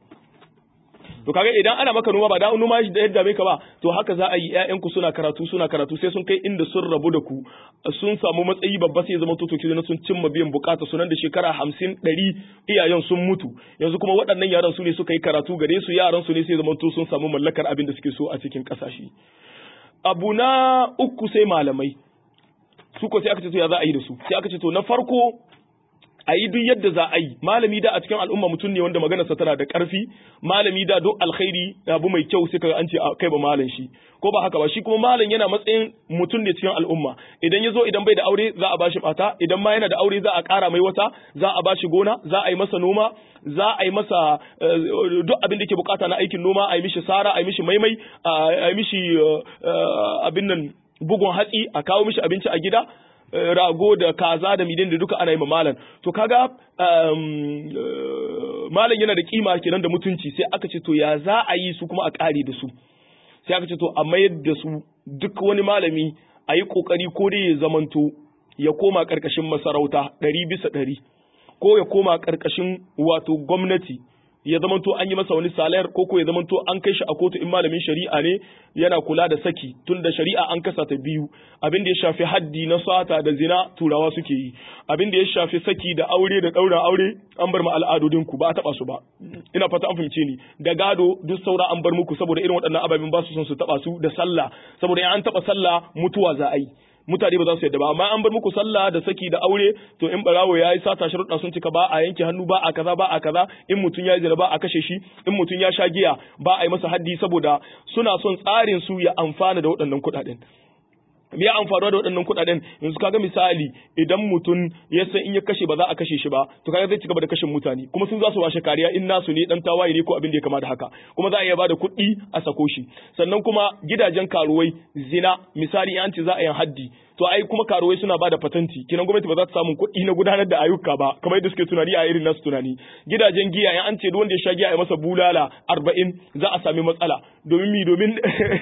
To kaga idan ana maka noma ba da noma shi da yadda bai ka ba, to haka za a yi ƴaƴanku suna karatu suna karatu sai sun kai inda sun rabu da ku, sun samu matsayi babba, sai zama to to kizuna sun cimma biyan bukata, sunan da shekara hamsin ɗari iyayen sun mutu, yanzu kuma waɗannan yaran su ne suka yi karatu gare su, yaran su ne sai zama to sun samu mallakar abin da suke so a cikin ƙasashe. Abu na uku sai malamai, su ko sai aka ce to ya za a yi da su? Sai aka ce to na farko a yi duk yadda za a yi. Malami da a cikin al'umma mutum ne wanda maganarsa tana da ƙarfi, malami da duk alkhairi abu mai kyau sai kaga an ce kai ba malam shi, ko ba haka ba, shi kuma malam yana matsayin mutum ne cikin al'umma. Idan ya zo idan bai da aure za a bashi mata, idan ma yana da aure za a ƙara mai wata, za a bashi gona, za a yi masa noma, za a yi masa duk abin da yake bukata na aikin noma, a yi mishi sara, a yi mishi maimai, a yi mishi abin nan bugun hatsi, a kawo mishi abinci a gida, rago da kaza da midin da duka ana yi ma malam. To kaga malam yana da kima kenan da mutunci, sai aka ce to ya za a yi su kuma a kare da su, sai aka ce to a mayar da su duk wani malami a yi kokari ko dai ya zamanto ya koma karkashin masarauta ɗari bisa ɗari, ko ya koma karkashin wato gwamnati ya zamanto an yi masa wani salayar, ko ko ya zamanto an kai shi a kotu in malamin shari'a ne yana kula da saki, tun da shari'a an kasa ta biyu, abin da ya shafi haddi na sata da zina turawa suke yi, abin da ya shafi saki da aure da ɗaura aure an bar ma al'adodin ku ba a taɓa su ba. Ina fata an fahimce ni, da gado duk saura an bar muku saboda irin waɗannan ababen ba su son su taɓa su, da sallah saboda in an taɓa sallah mutuwa za a yi, mutane ba za su yadda ba, amma an bar muku sallah da saki da aure, to in barawo yayi sata sharuɗa sun cika, ba a yanke hannu, ba a kaza ba a kaza, in mutun ya zina ba a kashe shi, in mutun ya sha giya ba a yi masa haddi, saboda suna son tsarin su ya amfana da waɗannan kuɗaɗen. Me ya amfaruwa da waɗannan kuɗaɗen? Yanzu kaga misali idan mutum ya san in ya kashe ba za a kashe shi ba, to kaga zai ci gaba da kashin mutane, kuma sun za su washe kariya in nasu ne dan tawaye ne ko abin da ya kama da haka, kuma za a iya bada kuɗi a sako shi. Sannan kuma gidajen karuwai zina misali an ce za a yi haddi, to ai kuma karuwai suna bada patanti, kinan gwamnati ba za ta samu kuɗi na gudanar da ayyuka ba kamar yadda suke tunani a irin nasu tunani. Gidajen giya in an ce duk wanda ya sha giya ya masa bulala arba'in za a sami matsala, domin mi domin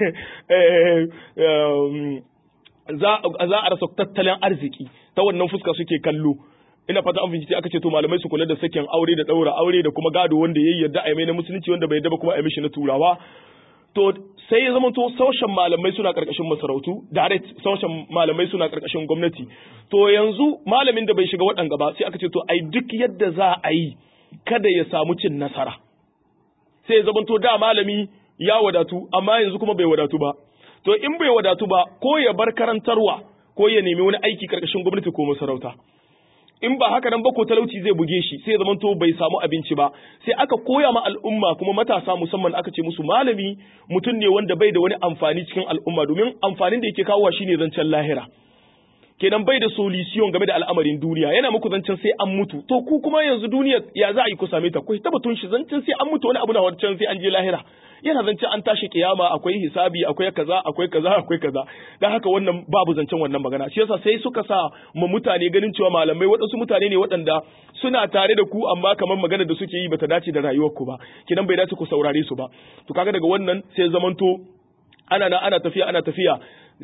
za a rasa tattalin arziki, ta wannan fuska suke kallo. Ina fata an fahimci, aka ce to malamai su kula da sakin aure da daura aure da kuma gado wanda yayi yarda a mai na musulunci, wanda bai yarda ba kuma a mishi na turawa. To sai ya zama to sashen malamai suna karkashin masarautu, direct sashen malamai suna karkashin gwamnati. To yanzu malamin da bai shiga waɗanga ba sai aka ce to ai duk yadda za a yi kada ya samu cin nasara. Sai ya zama to da malami ya wadatu amma yanzu kuma bai wadatu ba. To in bai wadatu ba, ko ya bar karantarwa ko ya nemi wani aiki karkashin gwamnati ko masarauta. In ba haka nan ba ko talauci zai buge shi, sai zaman to bai samu abinci ba. Sai aka koya ma al'umma kuma matasa musamman aka ce musu malami mutum ne wanda bai da wani amfani cikin al'umma, domin amfanin da yake kawowa shine zancen lahira. Kenan bai da solution game da al'amarin duniya, yana muku zancen sai an mutu. To ku kuma yanzu duniya ya za a yi ku same ta? Ku tabbatun shi zancen sai an mutu wani abu na wancan sai an je lahira. Yana zancen an tashi kiyama, akwai hisabi, akwai kaza, akwai kaza, akwai kaza. Dan haka wannan babu zancen wannan magana. Shi yasa sai suka sa ma mutane ganin cewa malamai waɗansu mutane ne waɗanda suna tare da ku amma kamar magana da suke yi bata dace da rayuwar ku ba. Kidan bai dace ku saurare su ba. To kaga daga wannan sai zamanto ana na ana tafiya ana tafiya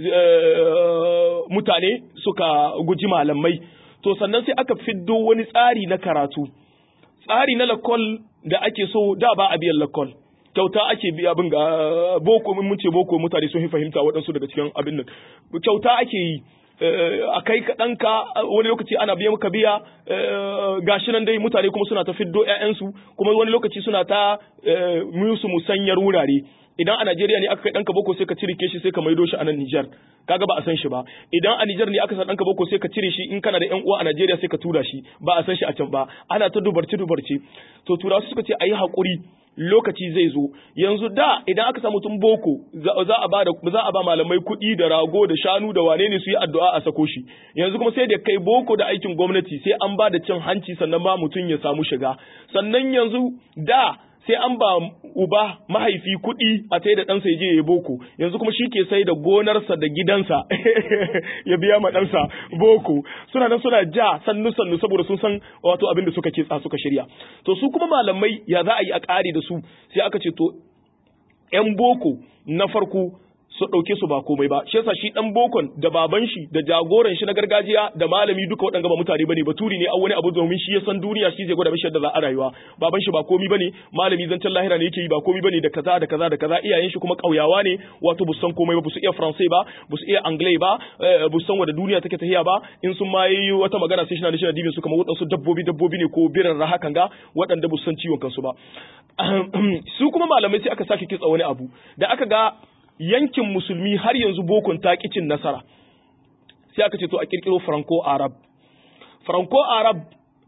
mutane suka guji malamai. To sannan sai aka fiddo wani tsari na karatu. Tsari na lakol da ake so da ba a biyan lakol. Kyauta ake biya abin ga boko, mun ce boko mutane sun fi fahimta waɗansu daga cikin abin nan. Kyauta ake yi a kai kaɗanka wani lokaci ana biya maka biya gashi nan dai mutane kuma suna ta fiddo ƴaƴansu, kuma wani lokaci suna ta musu musanyar wurare. Idan a Najeriya ne aka kai ɗanka boko sai ka cire shi sai ka maido shi a nan Nijar, kaga ba a san shi ba. Idan a Nijar ne aka san ɗanka boko sai ka cire shi, in kana da ƴan uwa a Najeriya sai ka tura shi, ba a san shi a can ba. Ana ta dubarci dubarci. To turawa suka ce ayi haƙuri, lokaci zai zo. Yanzu da idan aka samu tun boko za a ba da za a ba malamai kuɗi da rago da shanu da wane ne su yi addu'a a sako shi. Yanzu kuma sai da kai boko da aikin gwamnati sai an ba da cin hanci sannan ma mutum ya samu shiga. Sannan yanzu da sai an ba uba mahaifi kuɗi a sai da ɗansa ya je ya boko, yanzu kuma shi ke sai da gonarsa da gidansa ya biya ma ɗansa boko. Suna nan suna ja sannu sannu saboda sun san wato abin da suka kitsa suka shirya. To su kuma malamai ya za a yi a ƙari da su, sai aka ce to ‘yan boko na farko su ɗauke su ba komai ba. Shi yasa shi ɗan bokon da baban shi da jagoran shi na gargajiya da malami duka waɗanga ba mutane bane, baturi ne a wani abu domin shi ya san duniya, shi zai gwada mishi yadda za a rayuwa. Baban shi ba komai bane, malami zancen lahira ne yake yi ba komai bane, da kaza da kaza da kaza. Iyayen shi kuma ƙauyawa ne, wato bu san komai ba, bu su iya Faransai ba, bu su iya Anglai ba, bu san wanda duniya take tahiya ba. In sun ma yi wata magana sai shi na da shi na dibin su kamar waɗansu dabbobi dabbobi ne ko biran hakan ga waɗanda bu san ciwon kansu ba. Su kuma malamai sai aka sake kitsa wani abu da aka ga yankin musulmi har yanzu bokon ta cin nasara, sai aka ce to a kirkiro franco arab. Franco arab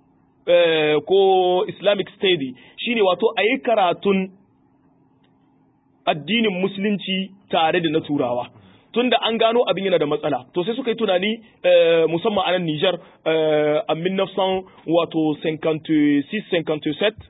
ko Islamic study shine wato ayi karatun addinin musulunci tare da na turawa tunda an gano abin yana da matsala to sai suka yi tunani musamman a nan Niger a mille neuf cents wato cinquante-six cinquante-sept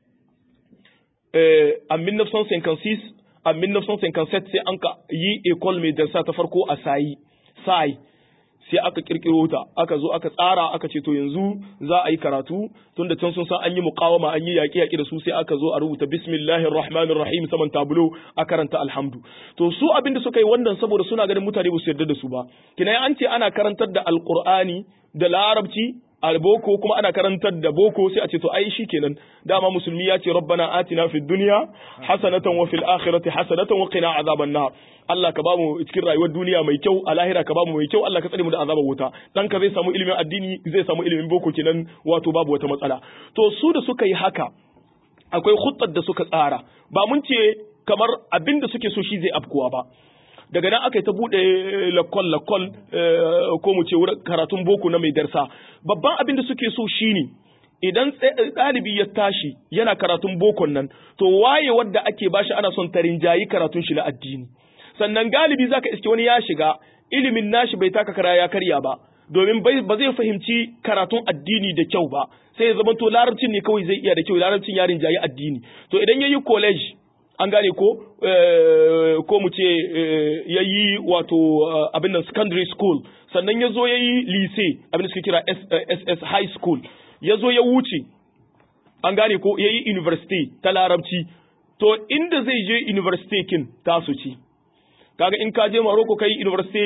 a mille neuf cent cinquante-six a mille neuf cent cinquante-sept sai an ka yi école mai darsa ta farko a Sai Sai sai aka kirkiro ta aka zo aka tsara aka ce to yanzu za a yi karatu tunda can sun san an yi muqawama an yi yaƙi yaƙi da su sai aka zo a rubuta bismillahir rahmanir rahim saman tablo a karanta alhamdu to su abin da suka yi wannan saboda suna ganin mutane ba su yarda da su ba kina an ce ana karantar da alqur'ani da larabci alboko kuma ana karantar da boko sai a ce to ai shikenan dama musulmi ya ce rabbana atina fid dunya hasanatan wa fil akhirati hasanatan wa qina azaban nar Allah ka bamu cikin rayuwar duniya mai kyau a lahira ka bamu mai kyau Allah ka tsare mu da azabar wuta dan ka zai samu ilimin addini zai samu ilimin boko kenan wato babu wata matsala to su da suka yi haka akwai khuttar da suka tsara ba mun ce kamar abin da suke so shi zai afkuwa ba daga nan aka yi ta buɗe lakol lakol ko mu ce wurin karatun boko na mai darsa babban abin da suke so shine idan ɗalibi ya tashi yana karatun bokon nan to waye wadda ake bashi ana son ta rinjayi karatun shi na addini sannan galibi zaka iske wani ya shiga ilimin nashi bai taka kara ya karya ba domin ba zai fahimci karatun addini da kyau ba sai ya zama to larabcin ne kawai zai iya da kyau larabcin ya rinjayi addini to idan yayi college an gane ko ko mu ce yayi wato abin nan secondary school sannan ya zo yayi lycée abin da suke kira S S high school ya zo ya wuce an gane ko yayi university ta larabci to inda zai je university kin tasu ci kaga in ka je Morocco kai university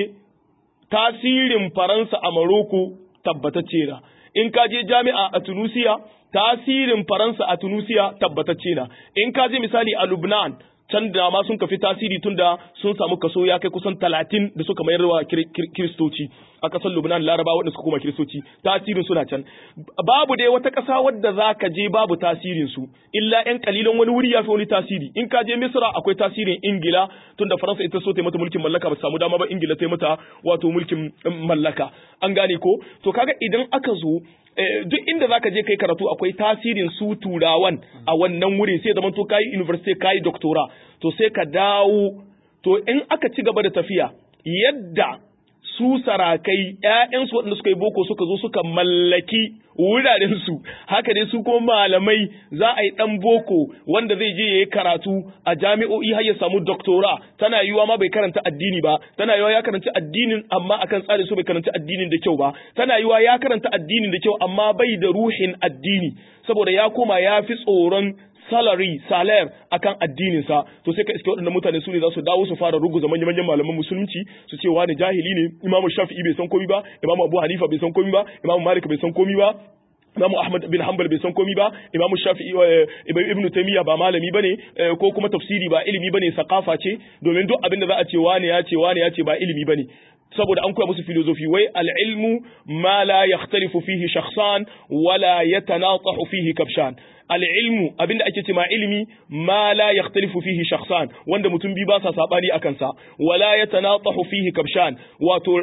tasirin Faransa a Morocco tabbatacce na in ka je jami'a a Tunisia tasirin Faransa a Tunisia tabbatacce na in ka je misali a Lebanon can da ma sun kafi tasiri tunda sun samu kaso ya kai kusan talatin da suka mayar wa kiristoci a kasar Lebanon Laraba wanda suka koma kiristoci tasirin suna can babu dai wata kasa wadda zaka je babu tasirin su illa ɗan kalilan wani wuri yafi wani tasiri in ka je Misra akwai tasirin Ingila tunda Faransa ita so ta mata mulkin mallaka ba samu dama ba Ingila ta mata wato mulkin mallaka an gane ko to kaga idan aka zo duk inda zaka je kai karatu akwai tasirin su turawan a wannan wurin sai zaman to kai university kai doctora to sai ka dawo to in aka ci gaba da tafiya yadda su sarakai ƴaƴansu waɗanda suka yi boko suka zo suka mallaki wuraren su haka dai su kuma malamai za a yi ɗan boko wanda zai je yayi karatu a jami'o'i har ya samu doctora tana yiwa ma bai karanta addini ba tana yiwa ya karanta addinin amma akan tsarin su bai karanta addinin da kyau ba tana yiwa ya karanta addinin da kyau amma bai da ruhin addini saboda ya koma ya fi tsoron salary salar akan addininsa to sai ka iske waɗannan mutane su ne za su dawo su fara ruguza manyan manyan malaman musulunci su ce wani jahili ne imamu shafi'i bai san komai ba imamu abu hanifa bai san komai ba imamu malik bai san komai ba imamu ahmad bin hanbal bai san komai ba imamu shafi'i ibnu taymiya ba malami bane ko kuma tafsiri ba ilimi bane sakafa ce domin duk abin da za a ce wani ya ce wani ya ce ba ilimi bane saboda an koya musu filozofi wai al-ilmu ma la yakhtalifu fihi shakhsan wala yatanatahu fihi kabshan al-ilmu abinda ake cewa ilimi ma la yakhtalifu fihi shakhsan wanda mutum bi ba sa sabani akan sa wala yatanatahu fihi kabshan wato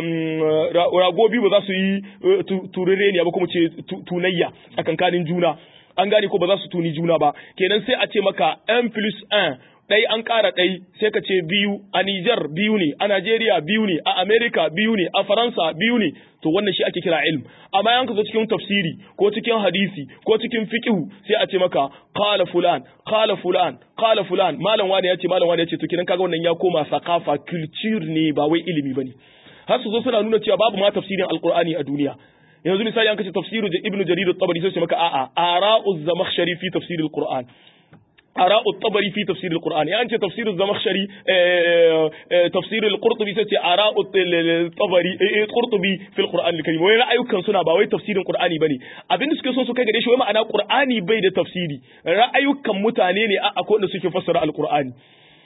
ragobi ba za su yi turere ne ba kuma ce tunayya akan kanin juna an gane ko ba za su tuni juna ba kenan sai a ce maka un plus un ɗai an ƙara ɗai sai ka ce biyu a Nijar biyu ne a Najeriya biyu ne a Amerika biyu ne a Faransa biyu ne to wannan shi ake kira ilm amma yanka zo cikin tafsiri ko cikin hadisi ko cikin fiqh sai a ce maka qala fulan qala fulan qala fulan malam wani yace malam wani yace to kidan kaga wannan ya koma sakafa culture ne ba wai ilimi bane har su zo suna nuna cewa babu ma tafsirin alqur'ani a duniya yanzu misali an kace tafsiru ibnu jarir at-tabari sai maka a'a ara'uz zamakhshari fi tafsir al-qur'an آراء الطبري في تفسير القرآن يعني أنت تفسير الزمخشري تفسير القرطبي ستي آراء الطبري القرطبي في القرآن الكريم وين رأيك كان سنة باوي تفسير القرآني بني أبين سكي سون سكي قديش وما أنا قرآني بيد تفسيري رأيك كم متانيني أكون نسيك فسر القرآن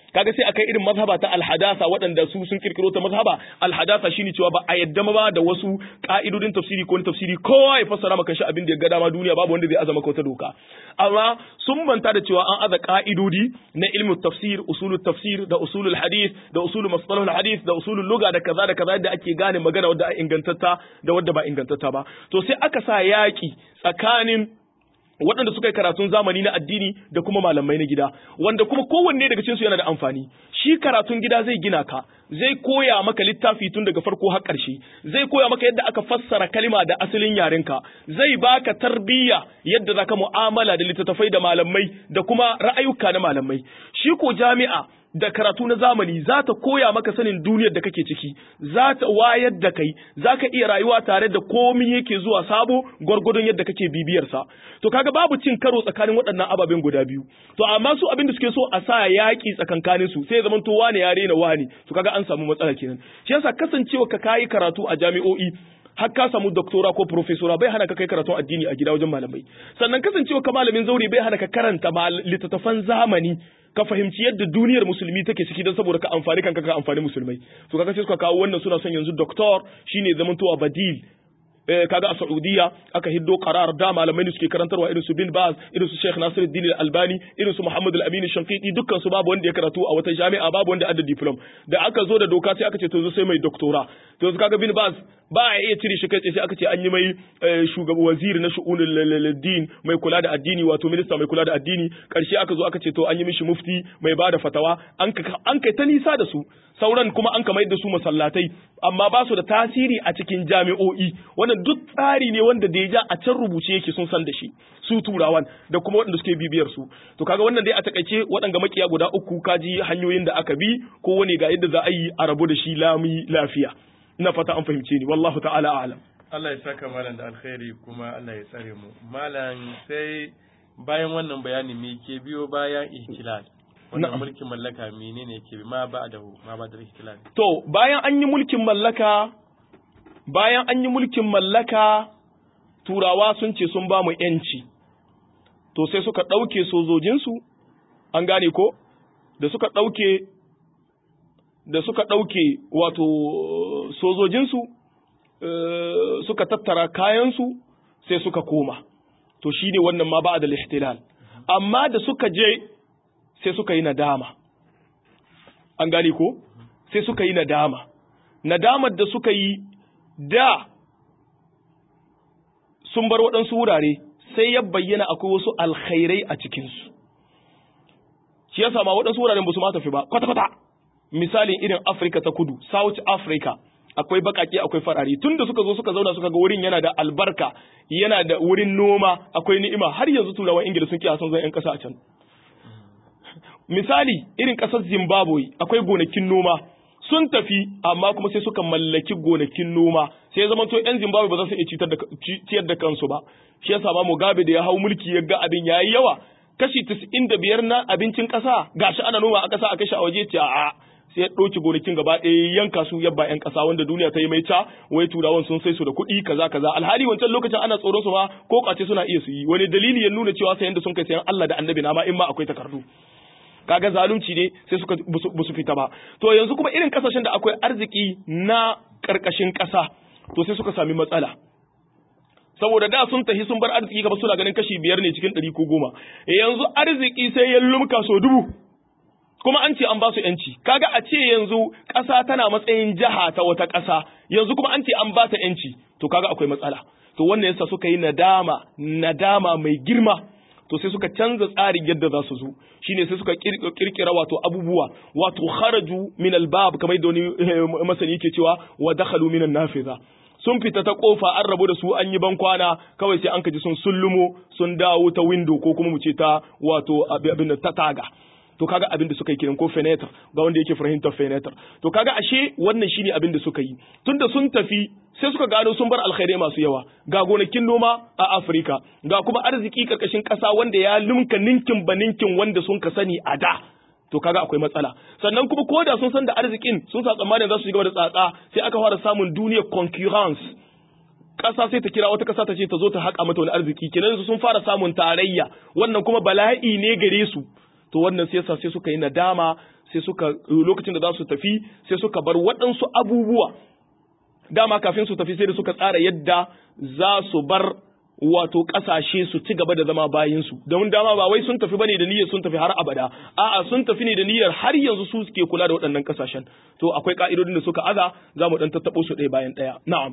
kaga sai akai irin mazhaba ta alhadasa waɗanda su sun kirkiro ta mazhaba alhadasa shine cewa ba a yadda ma da wasu ka'idodin tafsiri ko tafsiri kowa ya fassara maka shi abin da ya ga dama duniya babu wanda zai azama wata doka amma sun manta da cewa an aza ka'idodi na ilmu tafsir usulul tafsir da usulul hadith da usulul mustalahul hadith da usulul lugha da kaza da kaza da ake gane magana wadda a ingantatta da wadda ba ingantatta ba to sai aka sa yaki tsakanin waɗanda suka yi karatun zamani na addini da kuma malamai na gida wanda kuma kowanne daga cikinsu yana da amfani shi karatun gida zai gina ka zai koya maka littafi tun daga farko har ƙarshe zai koya maka yadda aka fassara kalima da asalin yarenka zai baka tarbiyya yadda zaka mu'amala da littattafai da malamai da kuma ra'ayuka na malamai shi ko jami'a da karatu na zamani za ta koya maka sanin duniyar da kake ciki za ta wayar da kai za ka iya rayuwa tare da komai yake zuwa sabo gwargwadon yadda kake bibiyarsa to kaga babu cin karo tsakanin waɗannan ababen guda biyu to amma su abin da suke so a sa yaƙi tsakankanin su sai zaman to wane ya rena wani to kaga an samu matsala kenan shi yasa kasancewa ka kayi karatu a jami'o'i har ka samu doktora ko profesora bai hana ka kai karatun addini a gida wajen malamai sannan kasancewa ka malamin zauri bai hana ka karanta littattafan zamani ka fahimci yadda duniyar musulmi take ciki don saboda ka amfani kanka ka amfani musulmai to kaga sai suka kawo wannan suna son yanzu doktor shine zamantowa badil eh kaga a Saudiya aka hiddo qarar da malamai ne suke karantarwa irin su Bin Baz irin su Sheikh Nasiruddin Al-Albani irin su Muhammad Al-Amin Shanqiti dukkan su babu wanda ya karatu a wata jami'a babu wanda adda diploma da aka zo da doka sai aka ce to zo sai mai doktora to kaga Bin Baz ba a iya cire shi kai sai aka ce an yi mai shugaban waziri na shu'unul din mai kula da addini wato minista mai kula da addini karshe aka zo aka ce to an yi mishi mufti mai bada fatawa an an kai ta nisa da su sauran kuma an kamar da su masallatai amma ba su da tasiri a cikin jami'o'i wannan duk tsari ne wanda da ya ja a can rubuce yake sun san da shi su turawan da kuma waɗanda suke bibiyar su to kaga wannan dai a takaice waɗanga makiya guda uku kaji hanyoyin da aka bi kowane ga yadda za a yi a rabu da shi lami lafiya ina fata an fahimce ni wallahu ta'ala a'lam Allah ya saka malam da alkhairi kuma Allah ya tsare mu malam sai bayan wannan bayani me ke biyo bayan ihtilal wannan mulkin mallaka menene ke ma ba'dahu ma ba'da ihtilal to bayan an yi mulkin mallaka bayan an yi mulkin mallaka turawa sun ce sun ba mu yanci to sai suka dauke sojojinsu an gane ko da suka dauke da suka ɗauke wato sojojinsu suka tattara kayansu sai suka koma to shi ne wannan ma ba da lihtilal amma da suka je sai suka yi nadama an gane ko sai suka yi nadama nadamar da suka yi da sun bar waɗansu wurare sai ya bayyana akwai wasu alkhairai a cikinsu shi yasa ma waɗansu wuraren ba su ma tafi ba kwata-kwata misalin irin Afrika ta kudu, South Africa, akwai bakake akwai farare. Tun da suka zo suka zauna suka ga wurin yana da albarka, yana da wurin noma, akwai ni'ima, har yanzu turawan Ingila sun kiya son zan ‘yan ƙasa a can. Misali, irin ƙasar Zimbabwe, akwai gonakin noma, sun tafi, amma kuma sai suka mallaki gonakin noma, sai zama to ‘yan Zimbabwe ba za su iya ciyar da kansu ba. Shi yasa ma Mugabe da ya hau mulki ya ga abin ya yi yawa, kashi tis'in da biyar na abincin ƙasa, gashi ana noma a ƙasa a kashe a waje ce a'a. sai ya ɗauki gonakin gaba ɗaya yanka su yabba ƴan ƙasa wanda duniya ta yi mai ca wai turawan sun sai su da kuɗi kaza kaza alhali wancan lokacin ana tsoron su ma ko ƙwace suna iya su yi wani dalili ya nuna cewa sayan da sun kai sayan Allah da annabi na ma in ma akwai takardu kaga zalunci ne sai suka busu fita ba to yanzu kuma irin kasashen da akwai arziki na ƙarƙashin ƙasa to sai suka sami matsala saboda da sun tafi sun bar arziki gaba suna ganin kashi biyar ne cikin ɗari ko goma yanzu arziki sai ya lumka so dubu kuma an ce an ba su yanci kaga a ce yanzu ƙasa tana matsayin jiha ta wata ƙasa yanzu kuma an ce an ba ta yanci to kaga akwai matsala to wannan yasa suka yi nadama nadama mai girma to sai suka canza tsarin yadda za su zo shine sai suka kirkira wato abubuwa wato kharaju min albab kamar da wani masani yake cewa wa dakhalu min an-nafiza sun fita ta kofa an rabu da su an yi ban kwana kawai sai an kaji sun sullumo sun dawo ta window ko kuma mu ce ta wato abin ta taga to kaga abin da suka yi kiran ko fenetar ga wanda yake fahimtar fenetar to kaga ashe wannan shine abin da suka yi tunda sun tafi sai suka gano sun bar alkhairai masu yawa ga gonakin noma a Afirka ga kuma arziki karkashin kasa wanda ya lumka ninkin baninkin wanda sun ka sani a da to kaga akwai matsala sannan kuma koda sun san da arzikin sun sa tsammanin za su yi gaba da tsatsa sai aka fara samun duniyar concurrence ƙasa sai ta kira wata ƙasa ta ce ta zo ta haƙa mata wani arziki kenan sun fara samun tarayya wannan kuma bala'i ne gare su to wannan sai yasa sai suka yi nadama sai suka lokacin da za su tafi sai suka bar waɗansu abubuwa dama kafin su tafi sai da suka tsara yadda za su bar wato ƙasashe su ci gaba da zama bayinsu don dama ba wai sun tafi bane da niyyar sun tafi har abada a'a sun tafi ne da niyyar har yanzu su suke kula da waɗannan ƙasashen to akwai ka'idodin da suka aza za mu dan tattabo su ɗaya bayan ɗaya na'am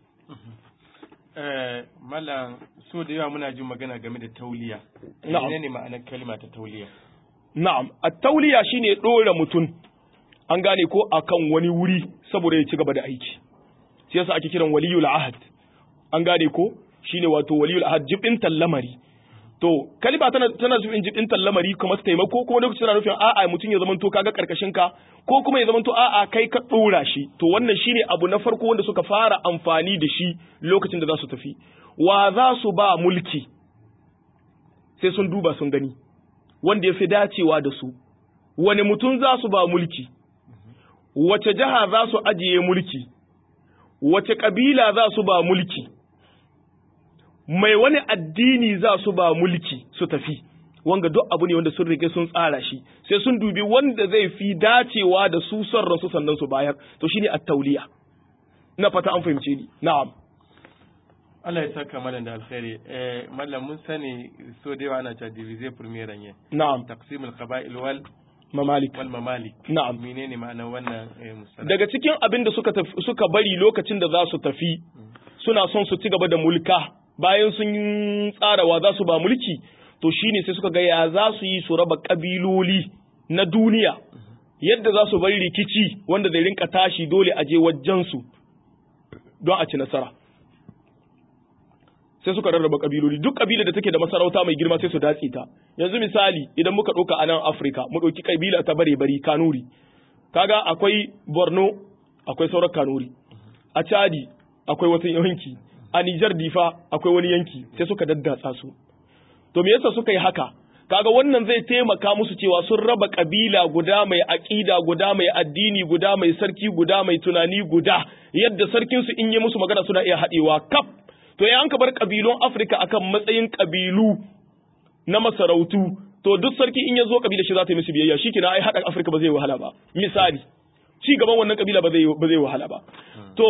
eh mallam so da yawa muna jin magana game da tauliya menene ma'anar kalma ta tauliya na'am at-tauliya shine dora mutum an gane ko akan wani wuri saboda ya ci gaba da aiki sai yasa ake kiran waliyul ahad an gane ko shine wato waliyul ahad jibin tallamari to kalima tana tana jibin jibin tallamari kuma ta taimako kuma lokacin tana nufin a'a mutum ya zamanto kaga karkashin ka ko kuma ya zamanto a'a kai ka dora shi to wannan shine abu na farko wanda suka fara amfani da shi lokacin da za su tafi wa za su ba mulki sai sun duba sun gani wanda ya fi dacewa da su wani mutum za su ba mulki wace jaha za su ajiye mulki wace kabila za su ba mulki mai wani addini za su ba mulki su tafi wanga duk abu ne wanda sun rike sun tsara shi sai sun dubi wanda zai fi dacewa da su son ransu sannan su bayar to shine at-tauliya ina fata an fahimce ni na'am Allah ya saka malam da alkhairi eh mallam mun sani so da yawa ana ta diviser premier ranye na'am taqsim al-qaba'il wal mamalik wal mamalik na'am menene ma'anar wannan musala daga cikin abin da suka suka bari lokacin da za su tafi suna son su ci gaba da mulka bayan sun tsarawa za su ba mulki to shine sai suka ga ya za su yi su raba kabiloli na duniya yadda za su bari rikici wanda zai rinka tashi dole a je wajen su don a ci nasara sai suka rarraba kabiloli duk kabila da take da masarauta mai girma sai su datse ta yanzu misali idan muka ɗauka a nan Afirka mu ɗauki kabila ta bare bari Kanuri kaga akwai Borno akwai sauran Kanuri a Chadi akwai wata yanki a Niger Difa akwai wani yanki sai suka daddatsa su to me yasa suka yi haka kaga wannan zai taimaka musu cewa sun raba kabila guda mai aqida guda mai addini guda mai sarki guda mai tunani guda yadda sarkin su in yi musu magana suna iya haɗewa kaf to ya an ka bar kabilun Afirka akan matsayin kabilu na masarautu to duk sarki in ya zo kabila shi za ta yi musu biyayya shikenan ai hada Afirka ba zai wahala ba misali ci gaban wannan kabila ba zai ba zai wahala ba to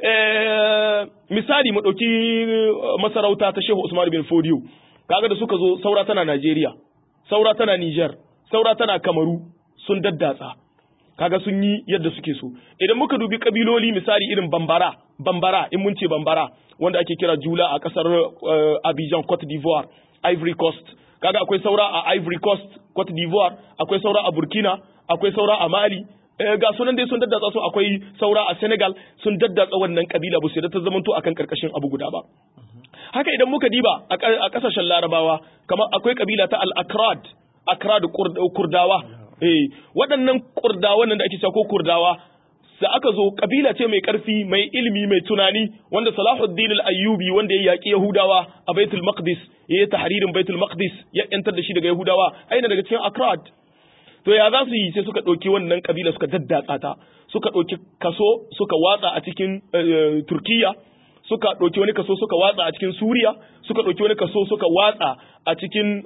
eh misali mu dauki masarauta ta Shehu Usman bin Fodio kaga da suka zo saura tana Najeriya saura tana Niger saura tana Kamaru sun daddatsa kaga sun yi yadda suke so idan muka dubi kabiloli misali irin Bambara Bambara in mun ce Bambara wanda ake kira Jula a kasar uh, Abidjan Cote d'Ivoire Ivory Coast kaga akwai saura a Ivory Coast Cote d'Ivoire akwai saura a Burkina akwai saura a Mali eh, ga sunan dai sun daddatsa su akwai saura a Senegal sun daddatsa wannan kabila ba su da ta zamanto akan karkashin abu guda ba haka idan muka diba a kasashen Larabawa kamar akwai kabila ta Al-Akrad Akrad Kurdawa eh waɗannan Kurdawa nan da ake cewa ko Kurdawa da aka zo kabila ce mai karfi mai ilimi mai tunani wanda Salahuddin al-Ayyubi wanda ya yaki Yahudawa a Baitul Maqdis ya yi tahririn Baitul Maqdis ya yantar da shi daga Yahudawa aina daga cikin Akrad to ya za su yi sai suka ɗauki wannan kabila suka daddatsa ta suka ɗauki kaso suka watsa a cikin Turkiya suka ɗauki wani kaso suka watsa a cikin Suriya suka ɗauki wani kaso suka watsa a cikin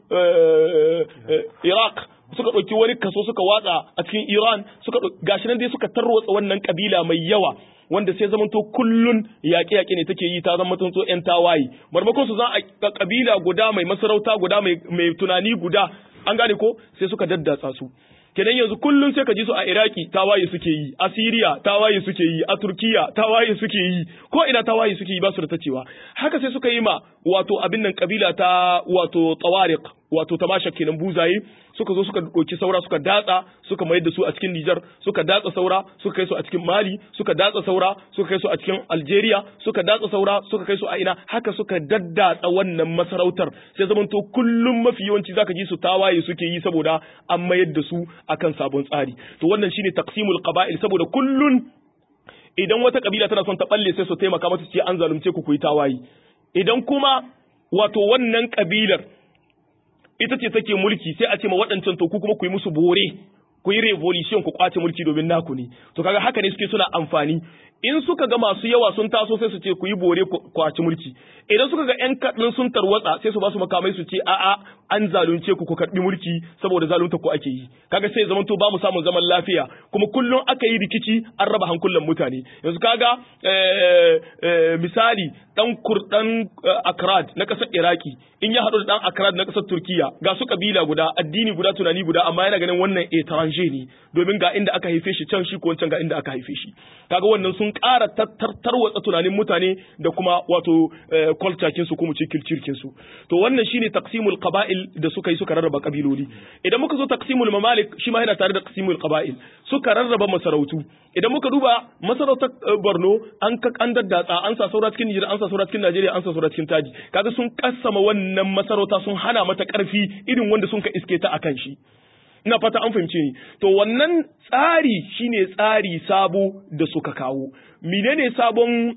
Iraq suka ɗauki wani kaso suka watsa a cikin Iran suka gashi nan dai suka tarwatsa wannan kabila mai yawa wanda sai zamanto kullun yaƙe-yaƙe ne take yi ta zama tunto ƴan tawaye marmakon su za a kabila guda mai masarauta guda mai mai tunani guda an gane ko sai suka daddatsa su kenan yanzu kullun sai ka ji su a Iraki tawaye suke yi a Syria tawaye suke yi a Turkiya tawaye suke yi ko ina tawaye suke yi ba su da tacewa haka sai suka yi ma wato abin nan kabila ta wato Tawariq wato tamasha kenan buzaye suka zo suka doki saura suka datsa suka mayar da su a cikin Niger suka datsa saura suka kai su a cikin Mali suka datsa saura suka kai su a cikin Algeria suka datsa saura suka kai su a ina haka suka daddatsa wannan masarautar sai zaman to kullum mafi yawanci zaka ji su tawaye suke yi saboda an mayar da su akan sabon tsari to wannan shine taqsimul qaba'il saboda kullun idan wata kabila tana son ta balle sai su taimaka mata ce an zalunce ku ku yi tawaye idan kuma wato wannan kabilar ita ce take mulki sai a ce ma waɗancan to ku kuma ku yi musu bore ku yi revolution ku kwace mulki domin naku ne to kaga haka ne suke suna amfani in suka ga masu yawa sun taso sai su ce ku yi bore kwaci mulki, idan suka ga ƴan kaɗan sun tarwatsa sai su ba su makamai su ce a'a an zalunce ku ku karɓi mulki saboda zalunta ku ake yi, kaga sai zaman to ba mu samun zaman lafiya, kuma kullum aka yi rikici an raba hankulan mutane. Yanzu kaga eh, eh, misali dan kurdan Akrad na ƙasar Iraki in ya haɗu da dan Akrad na ƙasar Turkiya, ga su kabila guda, addini guda, tunani guda, amma yana ganin wannan étranger ne domin ga inda aka haife shi can, shi ko wancan ga inda aka haife shi. Kaga wannan sun ƙara tarwatsa tunanin mutane da kuma wato kwalcakin su kuma cikin cirkin su. To wannan shine taqsimul qaba'il da suka yi suka rarraba kabiloli. Idan muka zo taqsimul mamalik shi ma yana tare da taqsimul qaba'il, suka rarraba masarautu. Idan muka duba masarautar Borno an ka an daddatsa, an sa saura cikin Nijar, an sa saura cikin Najeriya, an sa saura cikin Taji. Kaga sun kassama wannan masarauta sun hana mata karfi irin wanda sun ka iske ta akan shi. Ina fata an fahimce ni. To wannan tsari shine tsari sabo da suka kawo. Menene sabon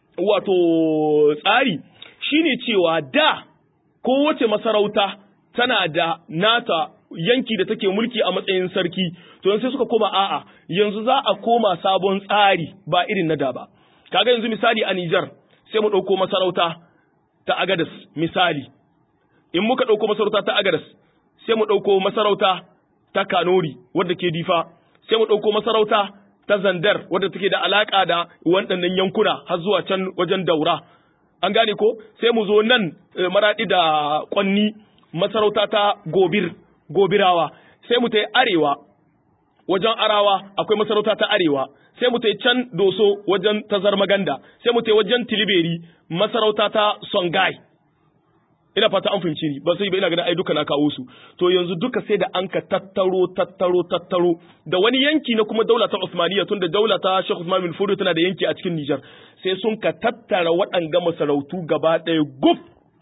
wato tsari? Shine cewa da kowace masarauta tana da nata yanki da take mulki a matsayin sarki. To yanzu sai suka koma a'a, yanzu za a koma sabon tsari ba irin na da ba. Kaga yanzu misali a Nijar sai mu ɗauko masarauta ta Agadas misali. In muka ɗauko masarauta ta Agadas sai mu ɗauko masarauta ta Kanori wadda ke Difa, sai mu ɗauko masarauta ta Zandar wadda take da alaƙa da waɗannan yankuna har zuwa can wajen Daura. An gane ko? Sai mu zo nan Maraɗi da Ƙwanni masarauta ta Gobir, Gobirawa. Sai mu ta arewa wajen Arawa akwai masarauta ta arewa. Sai mu ta can Doso wajen Tazar Maganda. Sai mu ta wajen Tiliberi masarauta ta Songai. Ina fata an fahimci ni, ba sai ba ina ganin ai duka na kawo su. To yanzu duka sai da an ka tattaro tattaro tattaro da wani yanki na kuma daula ta Usmaniya, tun da daula ta Sheikh Usman bin Fodio tana da yanki a cikin Niger. Sai sun ka tattara waɗanga masarautu gaba ɗaya guf.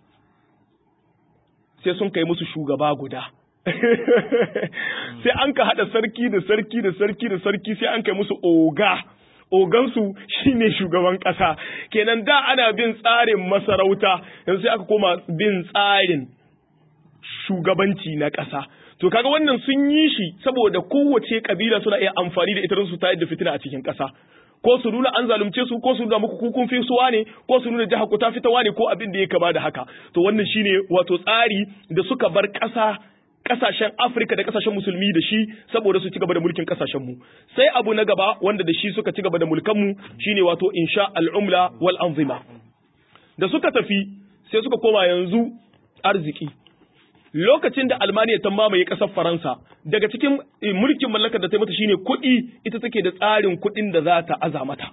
Sai sun kai musu shugaba guda. Sai an ka hada sarki da sarki da sarki da sarki sai an kai musu oga. Ogansu shine shugaban ƙasa. Kenan da ana bin tsarin masarauta, yanzu sai aka koma bin tsarin shugabanci na ƙasa. To kaga wannan sun yi shi saboda kowace kabila suna iya amfani da ita don su tayar da fitina a cikin ƙasa. Ko su nuna an zalunce su, ko su nuna muku kukun fi suwa ne, ko su nuna jihar ku ta fitawa ne, ko abin da ya kama da haka. To wannan shine wato tsari da suka bar ƙasa kasashen Afirka da kasashen musulmi da shi saboda su ci gaba da mulkin kasashen mu. Sai abu na gaba wanda da shi suka ci gaba da mulkan mu shine wato insha al'umla wal anzima. Da suka tafi sai suka koma yanzu arziki. Lokacin da Almaniya ta mamaye kasar Faransa, daga cikin mulkin mallakar da ta mata shine kuɗi, ita take da tsarin kuɗin da za ta aza mata.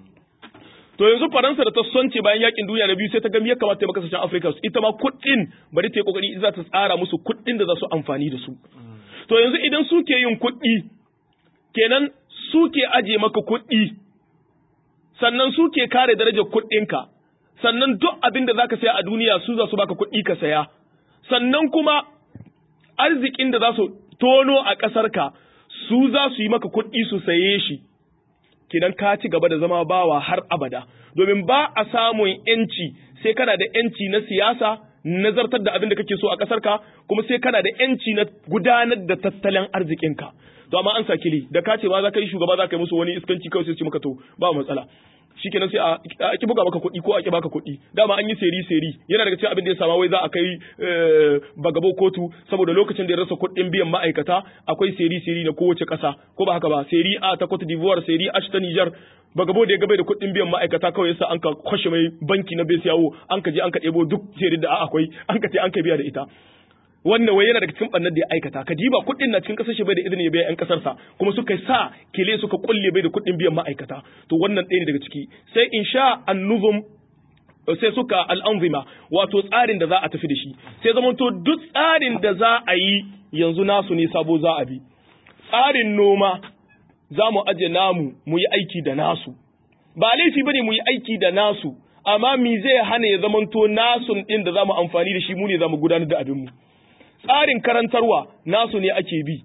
To yanzu Faransa da ta sonce bayan yakin duniya na biyu sai ta ga ya kamata ta maka kasashen Afirka ita ma kuɗin bari ta yi kokari za ta tsara musu kuɗin da za su amfani da su. To yanzu idan suke yin kuɗi kenan suke aje maka kuɗi, sannan suke kare darajar kuɗinka, sannan duk abin da zaka saya a duniya su za su baka kuɗi ka saya, sannan kuma arzikin da za su tono a ƙasarka su za su yi maka kuɗi su saye shi. Kidan ka ci gaba da zama bawa har abada, domin ba a samun yanci sai kana da yanci na siyasa, nazartar da abin da kake so a ƙasarka, kuma sai kana da yanci na gudanar da tattalin arzikinka. To amma an sakili da ka ce ba za ka yi shugaba za ka yi musu wani iskanci kawai sai su maka to ba matsala. Shikenan sai a ki buga maka kuɗi ko a ki baka kuɗi. Dama an yi seri seri, yana daga cikin abin da ya sama wai za a kai bagabo kotu saboda lokacin da ya rasa kuɗin biyan ma'aikata akwai seri seri na kowace ƙasa, ko ba haka ba? Seri A ta Cote d'Ivoire, seri H ta Niger, bagabo da ya gabai da kuɗin biyan ma'aikata kawai yasa an ka kwashe mai banki na Besiyawo, an ka je an ka ɗebo duk seri da akwai, an ka ce an ka biya da ita. Wannan wai yana daga cikin bannar da ya aikata, ka diba kuɗin na cikin ƙasar shi bai da izini ya biya ƴan ƙasarsa, kuma suka sa kile suka kulle bai da kuɗin biyan ma'aikata. To wannan ɗaya ne daga ciki. Sai insha an-nuzum, sai suka al'anzima, wato tsarin da za a tafi da shi. Sai zamanto duk tsarin da za a yi yanzu nasu ne sabo za a bi. Tsarin noma za mu aje namu mu yi aiki da nasu. Ba laifi bane mu yi aiki da nasu, amma mi zai hana ya zamanto nasun ɗin da za mu amfani da shi mu ne za mu gudanar da abinmu. Tsarin karantarwa nasu ne ake bi,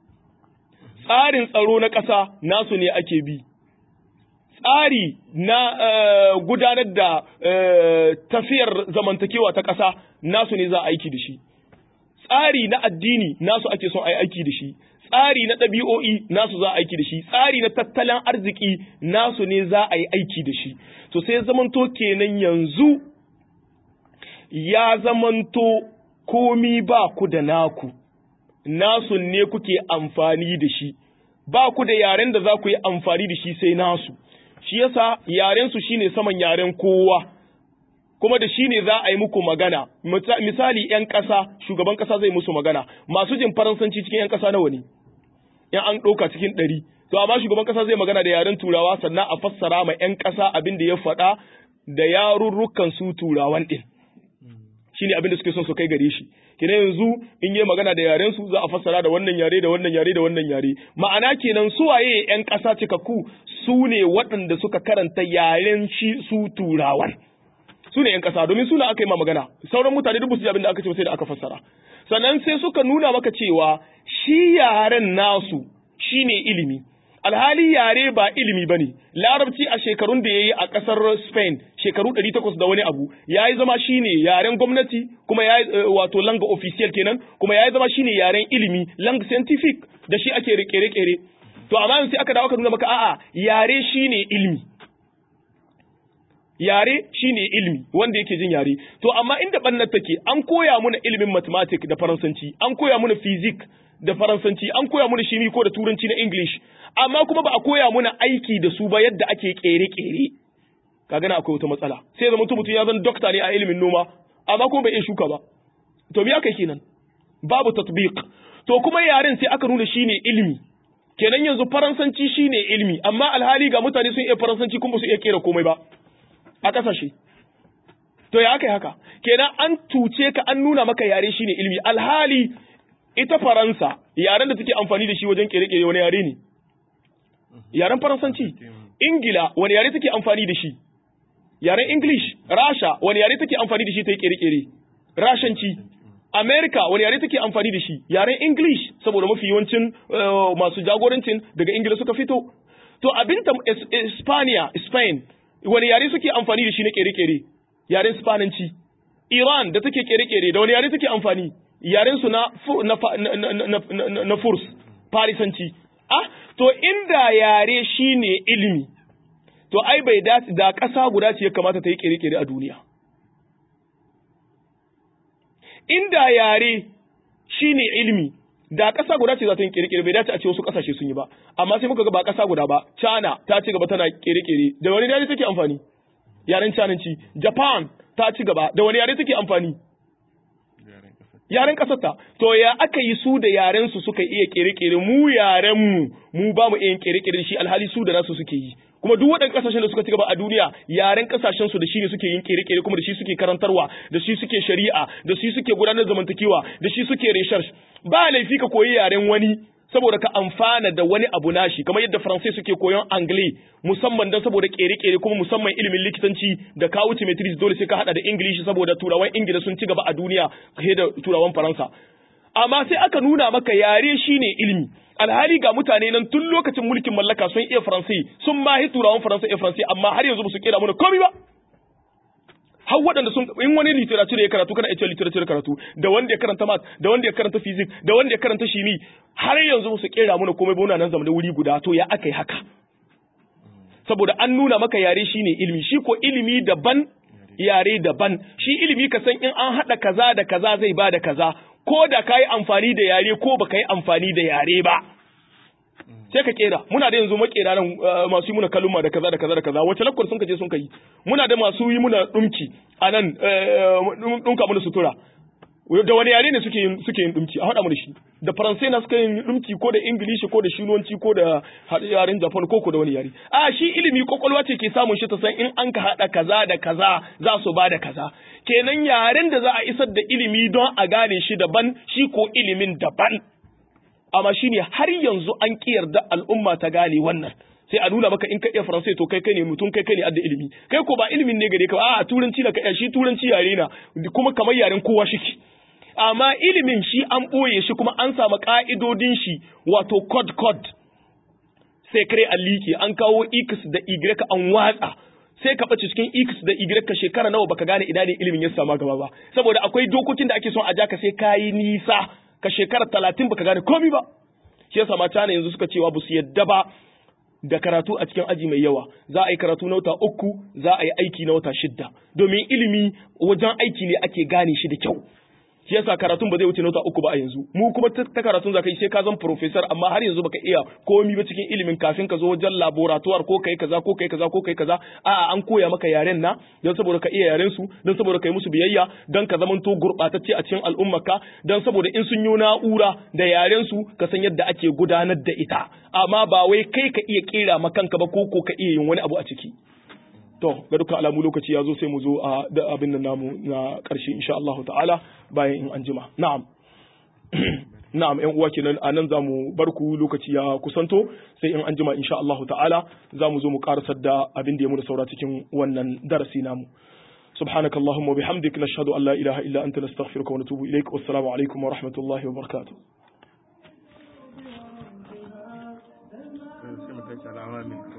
tsarin tsaro na ƙasa nasu ne ake bi, tsari na uh, gudanar da uh, tafiyar zamantakewa ta ƙasa nasu ne za a aiki da shi, tsari na addini nasu ake son a yi aiki da shi, tsari na ɗabi'o'i nasu za a aiki da shi, tsari na tattalin arziki nasu ne za a yi aiki da shi. To sai zamanto kenan yanzu ya zamanto komi ba ku da naku, nasu ne kuke amfani da shi, ba ku da yaren da za ku yi amfani da shi sai nasu, shi yasa yarensu shine saman yaren kowa, kuma da shi ne za a yi muku magana. Misali ‘yan ƙasa, shugaban ƙasa zai musu magana, masu jin Faransanci cikin ‘yan ƙasa nawa ne, ‘yan an ɗauka cikin ɗari, to amma shugaban ƙasa zai magana da yaren Turawa sannan a fassara ma ‘yan ƙasa abin da ya faɗa da yarurrukan su Turawan ɗin. Shi ne abin da suke son su kai gare shi. Kenan yanzu in yi magana da yaren su za a fassara da wannan yare da wannan yare da wannan yare. Ma'ana kenan su waye ‘yan ƙasa cikakku su ne waɗanda suka karanta yaren shi su Turawan. Su ne ‘yan ƙasa domin suna aka yi ma magana, sauran mutane duk su abin da aka ce sai da aka fassara. Sannan sai suka nuna maka cewa shi yaren nasu shi ne ilimi. Alhali yare ba ilimi ba ne, larabci a shekarun da ya yi a ƙasar Spain shekaru ɗari takwas da wani abu, ya yi zama shi ne yaren gwamnati, kuma ya yi wato langa official kenan, kuma ya yi zama shi ne yaren ilimi, langa scientific da shi ake rikere-kere. To amma sai aka dawo aka nuna maka a'a yare shi ne ilimi. Yare shi ne ilimi wanda yake jin yare. To amma inda ɓannar take an koya muna ilimin mathematics da Faransanci, an koya muna physics da Faransanci, an koya muna shimi ko da Turanci na English, amma kuma ba a koya muna aiki da su ba yadda ake kere-kere. Ka gana akwai wata matsala. Sai zama mutum ya zan dokta ne a ilimin noma, amma kuma bai iya shuka ba. To me aka kenan? Babu tatbiq. To kuma yaren sai aka nuna shine ilimi. Kenan yanzu Faransanci shine ilimi, amma alhali ga mutane sun iya Faransanci kuma su iya kera komai ba a kasashe. To ya aka yi haka? Kenan an tuce ka an nuna maka yare shine ilimi, alhali ita Faransa yaren da take amfani da shi wajen kere-kere wani yare ne? Yaren Faransanci. Ingila wani yare take amfani da shi? Yaren English. Rasha wani yare take amfani da shi ta yi kere-kere? Rashanci. America wani yare take amfani da shi? Yaren English, saboda mafi yawancin uh, masu jagorancin daga Ingila suka fito. To abinta Espanya, Spain wani yare suke amfani da shi na kere-kere? Yaren Spananci. Iran da take kere-kere da wani yare take amfani? Yaren su na na na na, na Furs, Farisanci. Ah, to inda yare shine ilimi, to ai bai dace da ƙasa guda ce ya kamata ta yi kere-kere a duniya. Inda yare shine ilimi, da ƙasa guda ce za ta yi kere-kere, bai dace a ce wasu ƙasashe sun yi ba. Amma sai muka ga ba ƙasa guda ba, China ta ci gaba tana kere-kere, da wani yare take amfani? Yaren Chinanci. Japan ta ci gaba, da wani yare take amfani? Yaren ƙasarta. To ya aka yi su da yaren su suka iya kere-kere, mu yaren mu mu ba mu iya kere-kere shi, alhali su da nasu suke yi. Kuma duk waɗannan ƙasashen da suka ci gaba a duniya, yaren ƙasashen su da shi ne suke yin kere-kere, kuma da shi suke karantarwa, da shi suke shari'a, da shi suke gudanar zamantakewa, da shi suke research. Ba laifi ka koyi yaren wani saboda ka amfana da wani abu nashi, kamar yadda Faransai suke koyon Anglais musamman dan saboda kere-kere, kuma musamman ilimin likitanci da ka wuce matrix dole sai ka hada da English saboda turawan Ingila sun ci gaba a duniya fiye da turawan Faransa. Amma sai aka nuna maka yare shine ilimi. Alhali ga mutane nan tun lokacin mulkin mallaka sun iya Faransai, sun ma hi turawan Faransa iya Faransai, amma har yanzu ba su kera mana komai ba. Har waɗanda sun in wani literature ya karatu kana ita literature karatu, da wanda ya karanta math, da wanda ya karanta physics, da wanda ya karanta shimi, har yanzu ba su kera mana komai ba, nan zama da wuri guda. To ya aka yi haka? Saboda an nuna maka yare shine ilimi, shi ko ilimi daban yare daban. Shi ilimi ka san in an haɗa kaza da kaza zai ba da kaza, ko da ka yi amfani da yare ko baka yi amfani da yare ba. Sai ka kera. Muna da yanzu makera nan masu yi muna kaluma da kaza da kaza da kaza. Wace lakwar sun kaje sun kai? Muna da masu yi muna dumki a nan dunka muna sutura. Da wani yare ne suke yin suke yin dumki? A haɗa mu da shi. Da Faransai na suka yin dumki, ko da Ingilishi, ko da Shinonci, ko da yaren Japan, ko ko da wani yare. A shi ilimi kwakwalwa ce ke samun shi ta san in an ka haɗa kaza da kaza za su ba da kaza. Kenan yaren da za a isar da ilimi don a gane shi daban, shi ko ilimin daban. Amma shi ne har yanzu an ƙi yarda al'umma ta gane wannan. Sai a nuna maka in ka iya Faransai to kai kai ne mutum, kai kai ne adda ilimi. Kai ko ba ilimin ne gare ka ba, a turanci na kai, shi turanci yare na, kuma kamar yaren kowa shi. Amma ilimin shi an ɓoye shi, kuma an samu ƙa'idodin shi, wato code code. Sai kare a liƙe, an kawo X da Y an watsa. Sai ka ɓace cikin X da Y ka shekara nawa baka gane ina ne ilimin ya sama gaba ba. Saboda akwai dokokin da ake son a ja ka sai ka yi nisa, ka shekara talatin baka gane komi ba. shi yasa mata ne yanzu suka cewa ba su yadda ba da karatu a cikin aji mai yawa, za a yi karatu na wata uku, za a yi aiki na wata shidda, domin ilimi wajen aiki ne ake gane shi da kyau. Shi yasa karatun ba zai wuce na wata uku ba a yanzu. Mu kuma ta karatun za ka yi sai ka zan professor, amma har yanzu baka iya komi ba cikin ilimin kafin ka zo wajen laboratoire ko kai kaza ko kai kaza ko kai kaza. A'a, an koya maka yaren na don saboda ka iya yaren su, don saboda ka yi musu biyayya, don ka zamanto gurɓatacce a cikin al'ummarka, don saboda in sun yi na'ura da yaren su ka san yadda ake gudanar da ita. Amma ba wai kai ka iya kera ma kanka ba ko ko ka iya yin wani abu a ciki. To, ga dukkan alamu lokaci ya zo sai mu zo a da abin nan namu na ƙarshe insha Allah ta'ala bayan in an jima. Na'am. Na'am, ƴan uwa kenan a nan zamu bar ku lokaci ya kusanto sai in an jima insha Allah ta'ala zamu zo mu karasar da abin da ya mu da saura cikin wannan darasi namu. سبحانك اللهم وبحمدك نشهد أن لا إله إلا أنت نستغفرك ونتوب إليك والسلام عليكم ورحمة الله وبركاته.